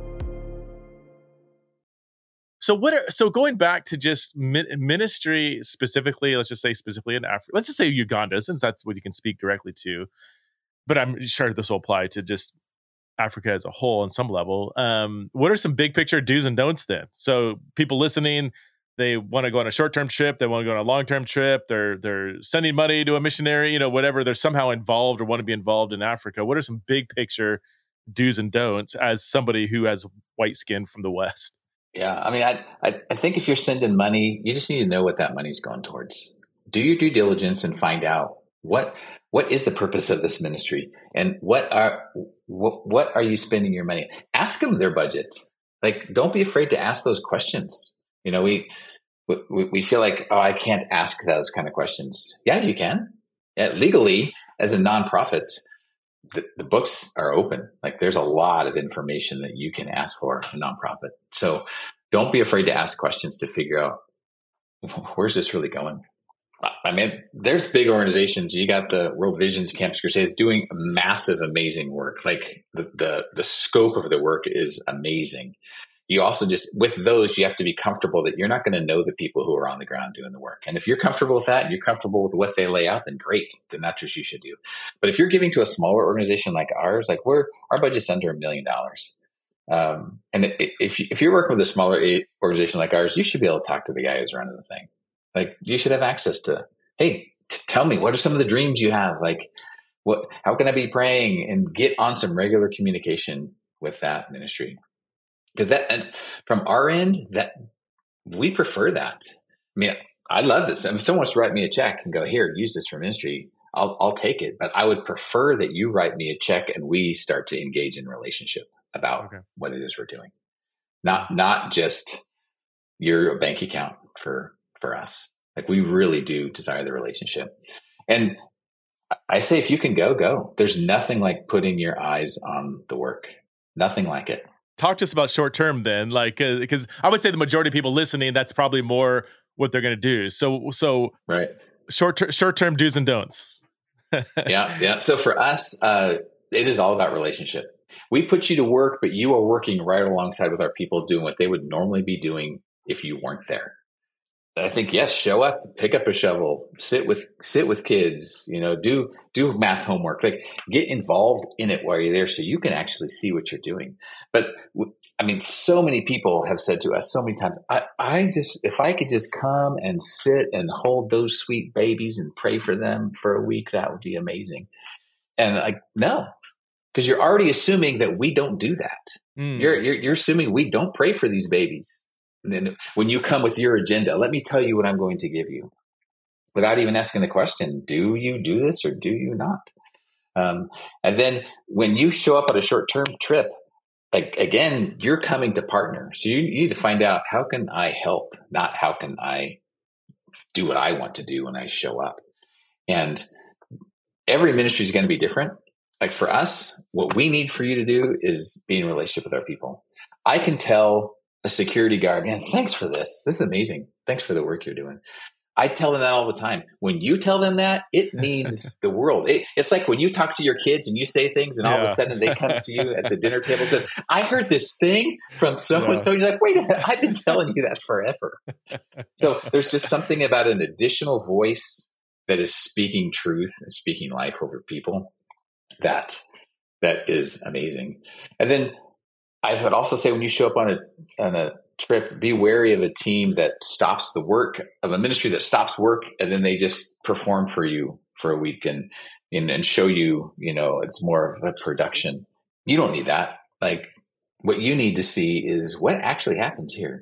So going back to just ministry specifically, let's just say specifically in Africa, let's just say Uganda, since that's what you can speak directly to, but I'm sure this will apply to just Africa as a whole on some level. What are some big picture do's and don'ts then? So people listening, they want to go on a short-term trip, they want to go on a long-term trip, they're sending money to a missionary, whatever, they're somehow involved or want to be involved in Africa. What are some big picture do's and don'ts as somebody who has white skin from the West. Yeah. I mean, I think if you're sending money, you just need to know what that money's going towards. Do your due diligence and find out what is the purpose of this ministry, and what are you spending your money? Ask them their budget. Like, don't be afraid to ask those questions. You know, we feel like, oh, I can't ask those kind of questions. Yeah, you can. Yeah, legally, as a nonprofit, the books are open. Like, there's a lot of information that you can ask for a nonprofit. So don't be afraid to ask questions to figure out, where's this really going? I mean, there's big organizations. You got the World Visions Campus Crusades doing massive, amazing work. Like, the scope of the work is amazing. You also just, with those, you have to be comfortable that you're not going to know the people who are on the ground doing the work. And if you're comfortable with that, and you're comfortable with what they lay out, then great. Then that's what you should do. But if you're giving to a smaller organization like ours, like our budget's under $1 million. And if you're working with a smaller organization like ours, you should be able to talk to the guy who's running the thing. Like, you should have access to, hey, tell me, what are some of the dreams you have? Like, how can I be praying? And get on some regular communication with that ministry. Because and from our end, that we prefer that. I mean, I love this. If someone wants to write me a check and go, here, use this for ministry, I'll take it. But I would prefer that you write me a check and we start to engage in relationship about what it is we're doing. Not just your bank account for us. Like, we really do desire the relationship. And I say, if you can go. There's nothing like putting your eyes on the work. Nothing like it. Talk to us about short term then, like, because I would say the majority of people listening, that's probably more what they're going to do. So right. Short term do's and don'ts. Yeah. So for us, it is all about relationship. We put you to work, but you are working right alongside with our people doing what they would normally be doing if you weren't there. I think, yes, show up, pick up a shovel, sit with kids, you know, do math homework, like, get involved in it while you're there so you can actually see what you're doing. But I mean, so many people have said to us so many times, if I could just come and sit and hold those sweet babies and pray for them for a week, that would be amazing. And like, no, because you're already assuming that we don't do that. You're assuming we don't pray for these babies. And then when you come with your agenda, let me tell you what I'm going to give you, without even asking the question, do you do this or do you not? And then when you show up at a short-term trip, like, again, you're coming to partner. So you need to find out, how can I help? Not how can I do what I want to do when I show up? And every ministry is going to be different. Like, for us, what we need for you to do is be in relationship with our people. I can tell a security guard, man, thanks for this. This is amazing. Thanks for the work you're doing. I tell them that all the time. When you tell them that, it means the world. It's like when you talk to your kids and you say things and all of a sudden they come to you at the dinner table and say, I heard this thing from so-and-so. You're like, wait a minute, I've been telling you that forever. So there's just something about an additional voice that is speaking truth and speaking life over people that is amazing. And then I would also say, when you show up on a trip, be wary of a team that stops the work, of a ministry that stops work, and then they just perform for you for a week and show you, you know, it's more of a production. You don't need that. Like, what you need to see is what actually happens here.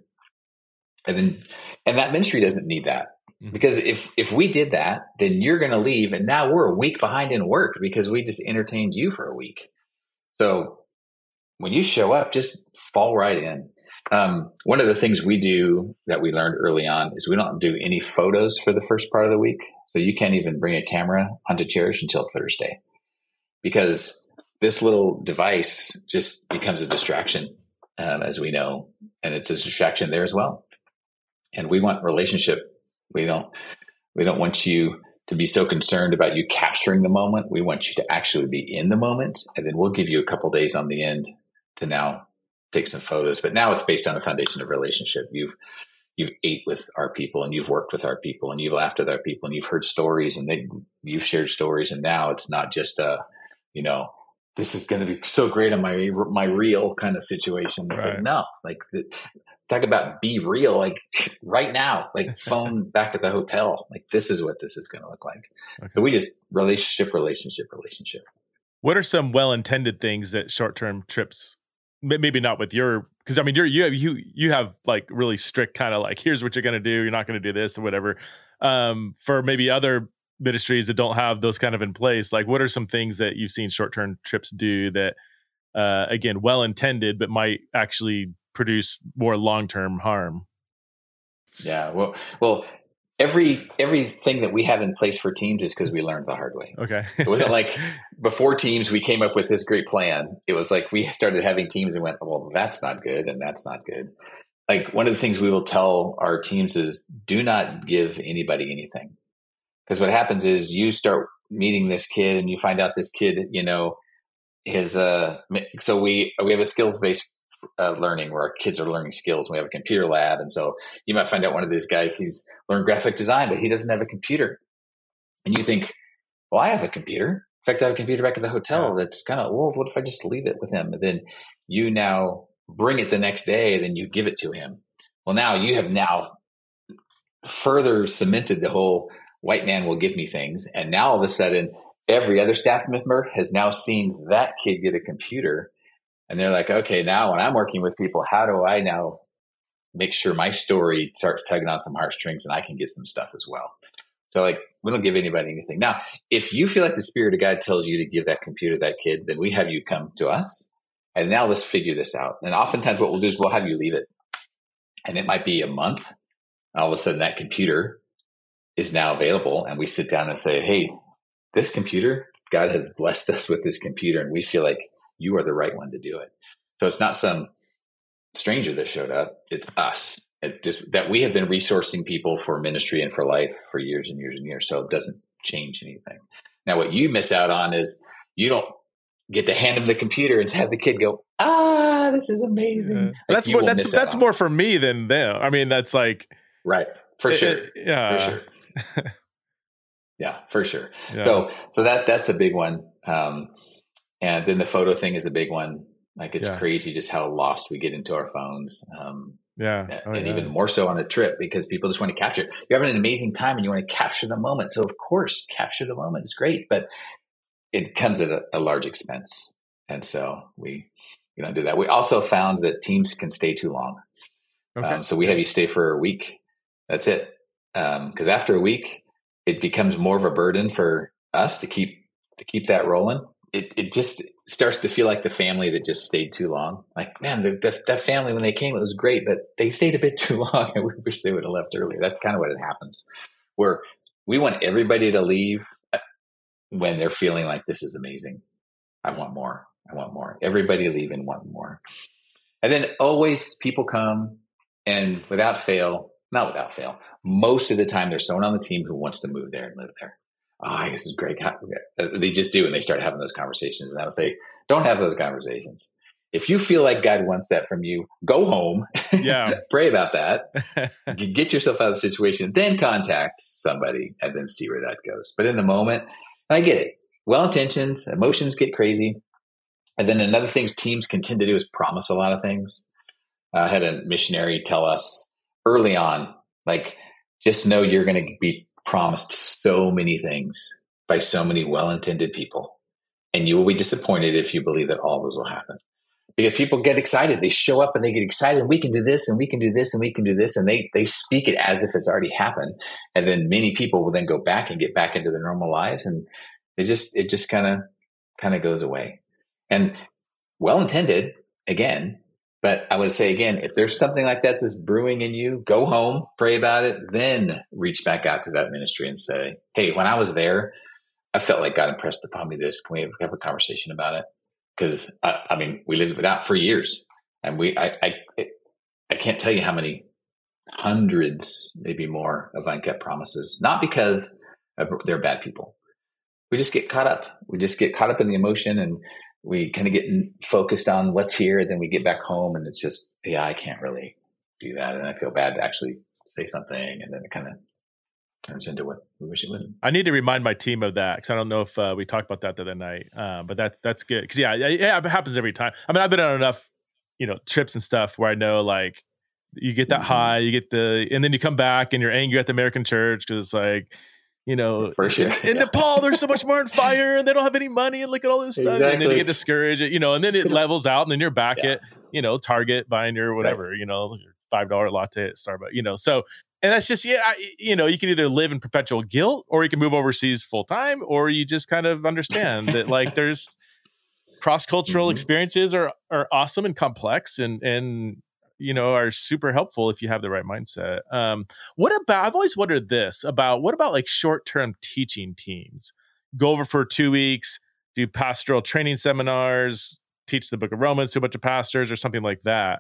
And that ministry doesn't need that. Because if we did that, then you're going to leave, and now we're a week behind in work because we just entertained you for a week. So when you show up, just fall right in. One of the things we do that we learned early on is we don't do any photos for the first part of the week. So you can't even bring a camera onto Cherish until Thursday, because this little device just becomes a distraction, as we know, and it's a distraction there as well. And we want relationship. We don't want you to be so concerned about you capturing the moment. We want you to actually be in the moment, and then we'll give you a couple days on the end to now take some photos. But now it's based on a foundation of relationship. You've ate with our people, and you've worked with our people, and you've laughed with our people, and you've heard stories, and you've shared stories. And now it's not just this is going to be so great on my reel kind of situation. It's like, no, like talk about be real, like right now, like phone back at the hotel. Like, this is what this is going to look like. Okay. So we just relationship. What are some well-intended things that short-term trips, maybe not with your, because I mean you have like really strict kind of like, here's what you're gonna do, you're not gonna do this or whatever. For maybe other ministries that don't have those kind of in place, like what are some things that you've seen short-term trips do that again well-intended but might actually produce more long-term harm? Yeah, well, everything that we have in place for teams is because we learned the hard way. Okay. It wasn't like before teams we came up with this great plan. It was like we started having teams and went, well, that's not good and that's not good. Like one of the things we will tell our teams is do not give anybody anything. Because what happens is you start meeting this kid and you find out this kid, his so we have a skills-based learning where our kids are learning skills. We have a computer lab. And so you might find out one of these guys, he's learned graphic design, but he doesn't have a computer. And you think, well, I have a computer. In fact, I have a computer back at the hotel that's kind of old. What if I just leave it with him? And then you now bring it the next day, and then you give it to him. Well, now you have further cemented the whole white man will give me things. And now all of a sudden, every other staff member has now seen that kid get a computer. And they're like, okay, now when I'm working with people, how do I now make sure my story starts tugging on some heartstrings and I can get some stuff as well? So like, we don't give anybody anything. Now, if you feel like the Spirit of God tells you to give that computer to that kid, then we have you come to us. And now let's figure this out. And oftentimes what we'll do is we'll have you leave it. And it might be a month. All of a sudden that computer is now available. And we sit down and say, hey, this computer, God has blessed us with this computer. And we feel like you are the right one to do it. So it's not some stranger that showed up. It's us. That we have been resourcing people for ministry and for life for years and years and years. So it doesn't change anything. Now, what you miss out on is you don't get to hand them the computer and have the kid go, this is amazing. Yeah. Like that's more for me than them. I mean, that's like, right. For sure. Yeah. For sure. Yeah, for sure. Yeah. So that's a big one. And then the photo thing is a big one. Like it's crazy just how lost we get into our phones. Even more so on a trip because people just want to capture it. You're having an amazing time and you want to capture the moment. So of course, capture the moment is great, but it comes at a large expense. And so we don't do that. We also found that teams can stay too long. Okay. So we have you stay for a week. That's it. Because after a week, it becomes more of a burden for us to keep that rolling. It just starts to feel like the family that just stayed too long. Like, man, that family, when they came, it was great, but they stayed a bit too long and we wish they would have left earlier. That's kind of what it happens, where we want everybody to leave when they're feeling like this is amazing. I want more. Everybody leave and want more. And then always people come and not without fail, most of the time there's someone on the team who wants to move there and live there. Oh, this is great. They just do. And they start having those conversations. And I would say, don't have those conversations. If you feel like God wants that from you, go home. Yeah. Pray about that. Get yourself out of the situation. Then contact somebody and then see where that goes. But in the moment, and I get it. Well-intentioned, emotions get crazy. And then another thing teams can tend to do is promise a lot of things. I had a missionary tell us early on, like, just know you're going to be promised so many things by so many well-intended people, and you will be disappointed if you believe that all those will happen. Because people get excited, they show up and they get excited. We can do this, and we can do this, and we can do this, and they speak it as if it's already happened. And then many people will then go back and get back into their normal lives, and it just kind of goes away. And well-intended again. But I would say, again, if there's something like that that's brewing in you, go home, pray about it, then reach back out to that ministry and say, hey, when I was there, I felt like God impressed upon me this. Can we have a conversation about it? Because, we lived it out for years. And I can't tell you how many hundreds, maybe more, of unkept promises. Not because they're bad people. We just get caught up. We just get caught up in the emotion, and we kind of get focused on what's here. And then we get back home and it's just, I can't really do that. And I feel bad to actually say something. And then it kind of turns into what we wish it wouldn't. I need to remind my team of that, because I don't know if we talked about that the other night. But that's good. Because it happens every time. I mean, I've been on enough, trips and stuff where I know, like, you get that high, and then you come back and you're angry at the American church because, like, For sure. In Nepal, there's so much more on fire and they don't have any money and look at all this stuff. And then you get discouraged, and then it levels out and then you're back at, Target buying your whatever, your $5 latte at Starbucks, so, and that's just, you can either live in perpetual guilt or you can move overseas full time, or you just kind of understand that like there's cross-cultural experiences are awesome and complex and are super helpful if you have the right mindset. I've always wondered this about, what about like short-term teaching teams? Go over for 2 weeks, do pastoral training seminars, teach the book of Romans to a bunch of pastors or something like that.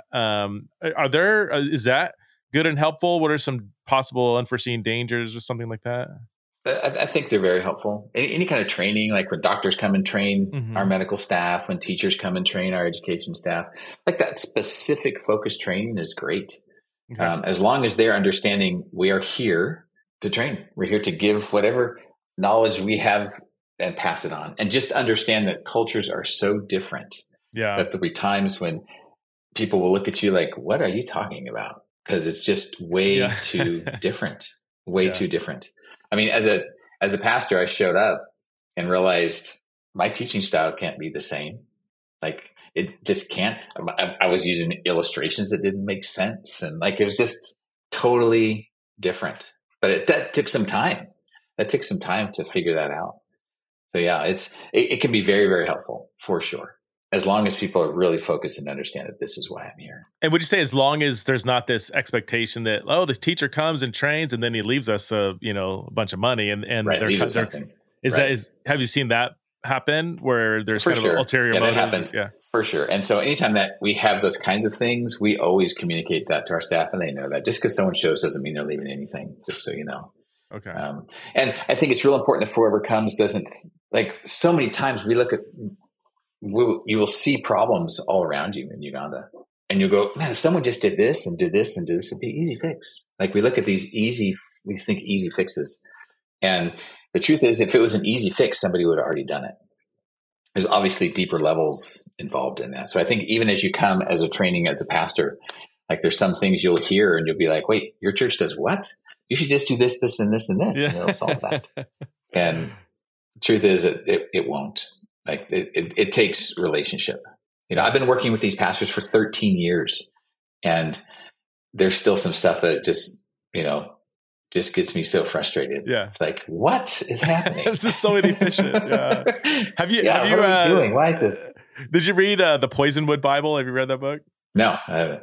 Is that good and helpful? What are some possible unforeseen dangers or something like that? I think they're very helpful. Any kind of training, like when doctors come and train our medical staff, when teachers come and train our education staff, like that specific focused training is great. Okay. As long as they're understanding we are here to train. We're here to give whatever knowledge we have and pass it on. And just understand that cultures are so different. Yeah. That there'll be times when people will look at you like, what are you talking about? Because it's just way too different, too different. I mean, as a pastor, I showed up and realized my teaching style can't be the same. Like it just can't. I was using illustrations that didn't make sense. And like, it was just totally different, but that took some time. That took some time to figure that out. So yeah, it can be very, very helpful for sure. As long as people are really focused and understand that this is why I'm here. And would you say as long as there's not this expectation that, this teacher comes and trains and then he leaves us a bunch of money and leaves something. Have you seen that happen where there's for kind sure. of ulterior motives? That happens. Yeah. For sure. And so anytime that we have those kinds of things, we always communicate that to our staff and they know that. Just because someone shows doesn't mean they're leaving anything, just so you know. Okay. And I think it's real important that whoever comes doesn't, like so many times we look at, you will see problems all around you in Uganda. And you'll go, man, if someone just did this and did this and did this, it'd be easy fix. Like we look at these we think easy fixes. And the truth is, if it was an easy fix, somebody would have already done it. There's obviously deeper levels involved in that. So I think even as you come as a training as a pastor, like there's some things you'll hear and you'll be like, wait, your church does what? You should just do this, this, and this, and this, and it'll solve that. And the truth is it won't. Like it takes relationship. I've been working with these pastors for 13 years and there's still some stuff that just gets me so frustrated. Yeah. It's like, what is happening? This is so inefficient. Yeah. Have you what are you doing? Why is this? Did you read the Poisonwood Bible? Have you read that book? No, I haven't.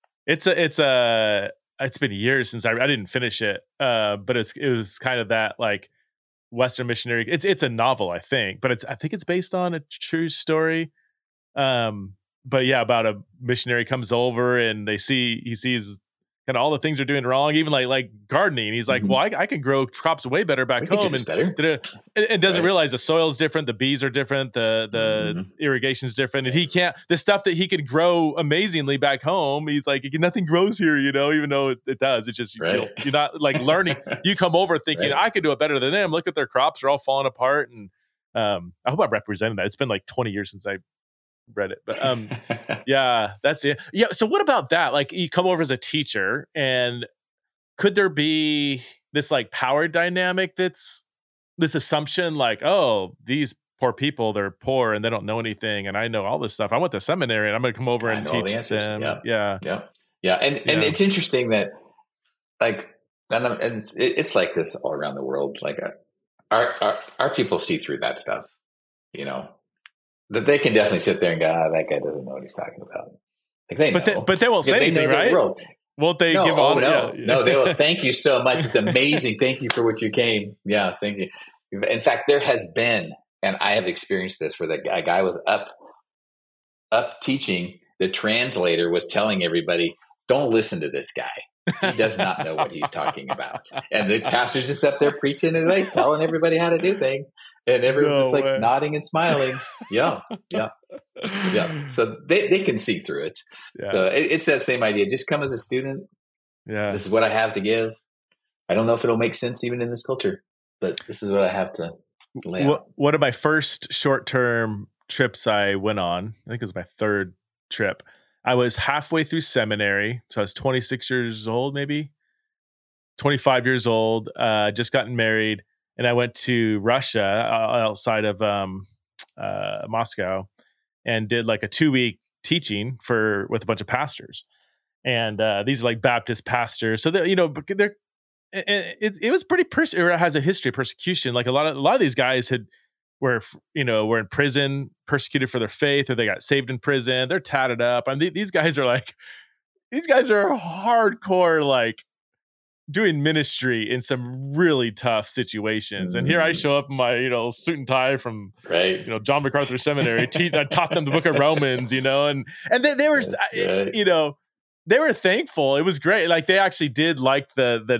It's been years since I didn't finish it. But it was kind of that like Western missionary. It's a novel, I think, but I think it's based on a true story. But yeah, about a missionary comes over and he sees kind of all the things they're doing wrong, even like gardening. He's like, well, I can grow crops way better back home, and doesn't realize the soil's different, the bees are different, the irrigation's different, and he can't. The stuff that he could grow amazingly back home, he's like, nothing grows here, even though it does. It's just you're not like learning. You come over thinking I could do it better than them. Look at their crops; are all falling apart, and I hope I represented that. It's been like 20 years since I read it, but yeah, that's it. Yeah. So what about that? Like you come over as a teacher, and could there be this like power dynamic that's this assumption like, oh, these poor people, they're poor and they don't know anything, and I know all this stuff. I went to seminary and I'm going to come over and teach them. Yeah. And it's interesting that like, and it's like this all around the world. Like our people see through that stuff, that they can definitely sit there and go, that guy doesn't know what he's talking about. Like they know. But they won't say anything, right? Won't they give on? No, they will. Thank you so much. It's amazing. Thank you for what you came. Yeah, thank you. In fact, there has been, and I have experienced this, where a guy was up teaching. The translator was telling everybody, don't listen to this guy. He does not know what he's talking about. And the pastor's just up there preaching and like telling everybody how to do things. And everyone's just like nodding and smiling. Yeah. So they can see through it. Yeah. So it's that same idea. Just come as a student. Yeah. This is what I have to give. I don't know if it'll make sense even in this culture, but this is what I have to lay out. One of my first short-term trips I went on, I think it was my third trip. I was halfway through seminary. So I was 26 years old, maybe 25 years old, just gotten married. and I went to Russia outside of Moscow, and did like a 2-week teaching with a bunch of pastors. And these are like Baptist pastors. So they're, it was pretty, it has a history of persecution. Like a lot of these guys were in prison, persecuted for their faith, or they got saved in prison. They're tatted up. And these guys are hardcore, like doing ministry in some really tough situations. And here I show up in my, suit and tie from, John MacArthur Seminary. I taught them the book of Romans, and they were, they were thankful. It was great. Like they actually did like the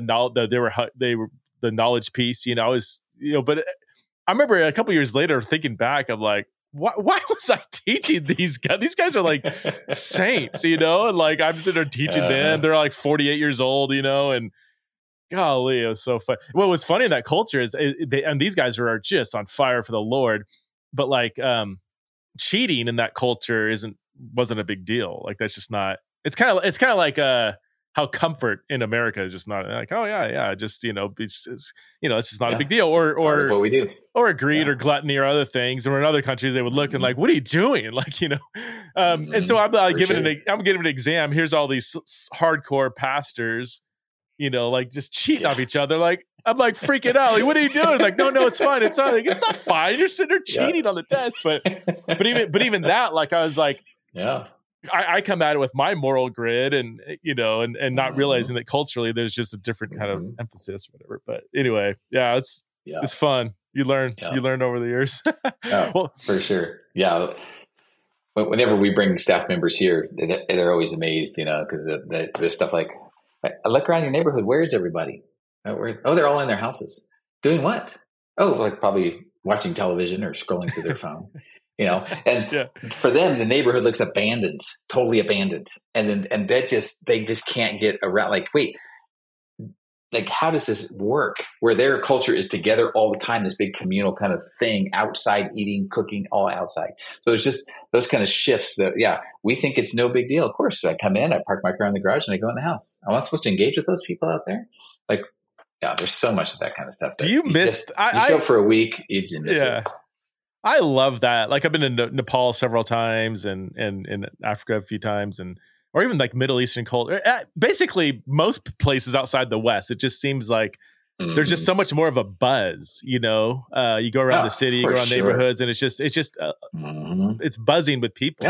knowledge piece, but I remember a couple years later thinking back, I'm like, why was I teaching these guys? These guys are like saints, and like I'm sitting there teaching them. They're like 48 years old, and golly, it was so fun. What was funny in that culture is and these guys are just on fire for the Lord, but like cheating in that culture wasn't a big deal. Like that's just not. It's kind of like how comfort in America is just not like, oh yeah, just it's just not a big deal, or what we do, or greed or gluttony or other things. Or in other countries they would look and like, what are you doing? Like and so I'm giving an exam. Here's all these hardcore pastors, like just cheating off each other. Like I'm like freaking out. Like, what are you doing? Like, no, it's fine. It's not. Like, it's not fine. You're sitting there cheating on the test. But even that, like I was like, yeah. I come at it with my moral grid and not realizing that culturally there's just a different kind of emphasis, whatever. But anyway, it's fun. You learn over the years. Well, for sure. Yeah. Whenever we bring staff members here, they're always amazed, because there's stuff like, I look around your neighborhood. Where is everybody? They're all in their houses. Doing what? Like probably watching television or scrolling through their phone. For them, the neighborhood looks abandoned, totally abandoned. And they just can't get around. Like, wait, like, how does this work? Where their culture is together all the time, this big communal kind of thing, outside eating, cooking, all outside. So there's just those kind of shifts that, we think it's no big deal. Of course, I come in, I park my car in the garage and I go in the house. Am I supposed to engage with those people out there? Like, there's so much of that kind of stuff. Do you miss? You show up for a week, you just miss it. I love that. Like I've been in Nepal several times and in Africa a few times, or even like Middle Eastern culture. Basically, most places outside the West, it just seems like there's just so much more of a buzz. You go around the city, you go around neighborhoods, and it's just it's buzzing with people.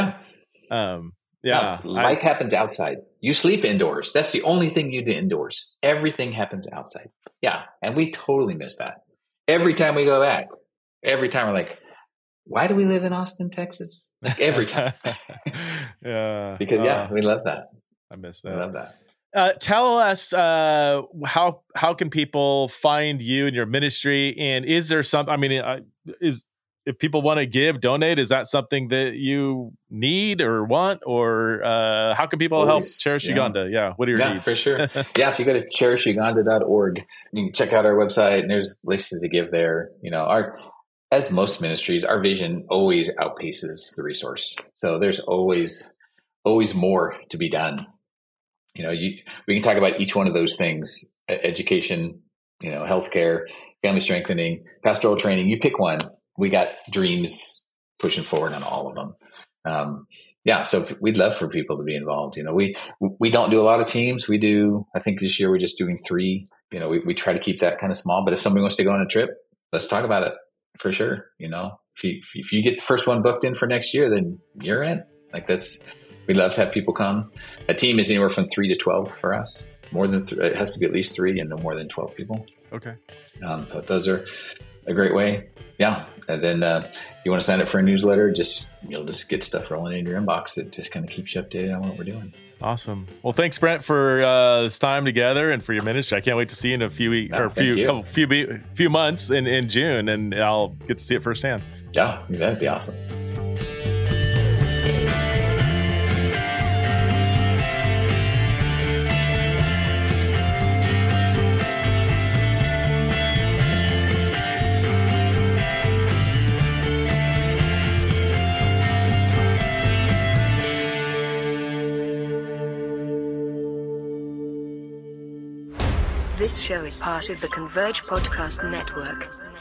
Life happens outside. You sleep indoors. That's the only thing you do indoors. Everything happens outside. Yeah, and we totally miss that. Every time we go back, every time we're like, why do we live in Austin, Texas? Like every time. Because we love that. I miss that. I love that. Tell us how can people find you and your ministry, and is there some? I mean, if people want to donate, is that something that you need or want, or how can people help Cherish Uganda? Yeah, what are your needs? For sure. If you go to cherishuganda.org, you can check out our website, and there's places to give there. As most ministries, our vision always outpaces the resource. So there's always more to be done. We can talk about each one of those things: education, healthcare, family strengthening, pastoral training. You pick one. We got dreams pushing forward on all of them. So we'd love for people to be involved. We don't do a lot of teams. We do. I think this year we're just doing 3. We try to keep that kind of small. But if somebody wants to go on a trip, let's talk about it. For sure. If you get the first one booked in for next year, then you're in. Like we'd love to have people come. A team is anywhere from 3 to 12 for us. More than it has to be at least 3 and no more than 12 people. Okay. But those are a great way. Yeah. And then you want to sign up for a newsletter, you'll just get stuff rolling in your inbox. It just kind of keeps you updated on what we're doing. Awesome. Well, thanks, Brent, for this time together and for your ministry. I can't wait to see you in a few weeks few months in June, and I'll get to see it firsthand. Yeah, that'd be awesome. This show is part of the Converge Podcast Network.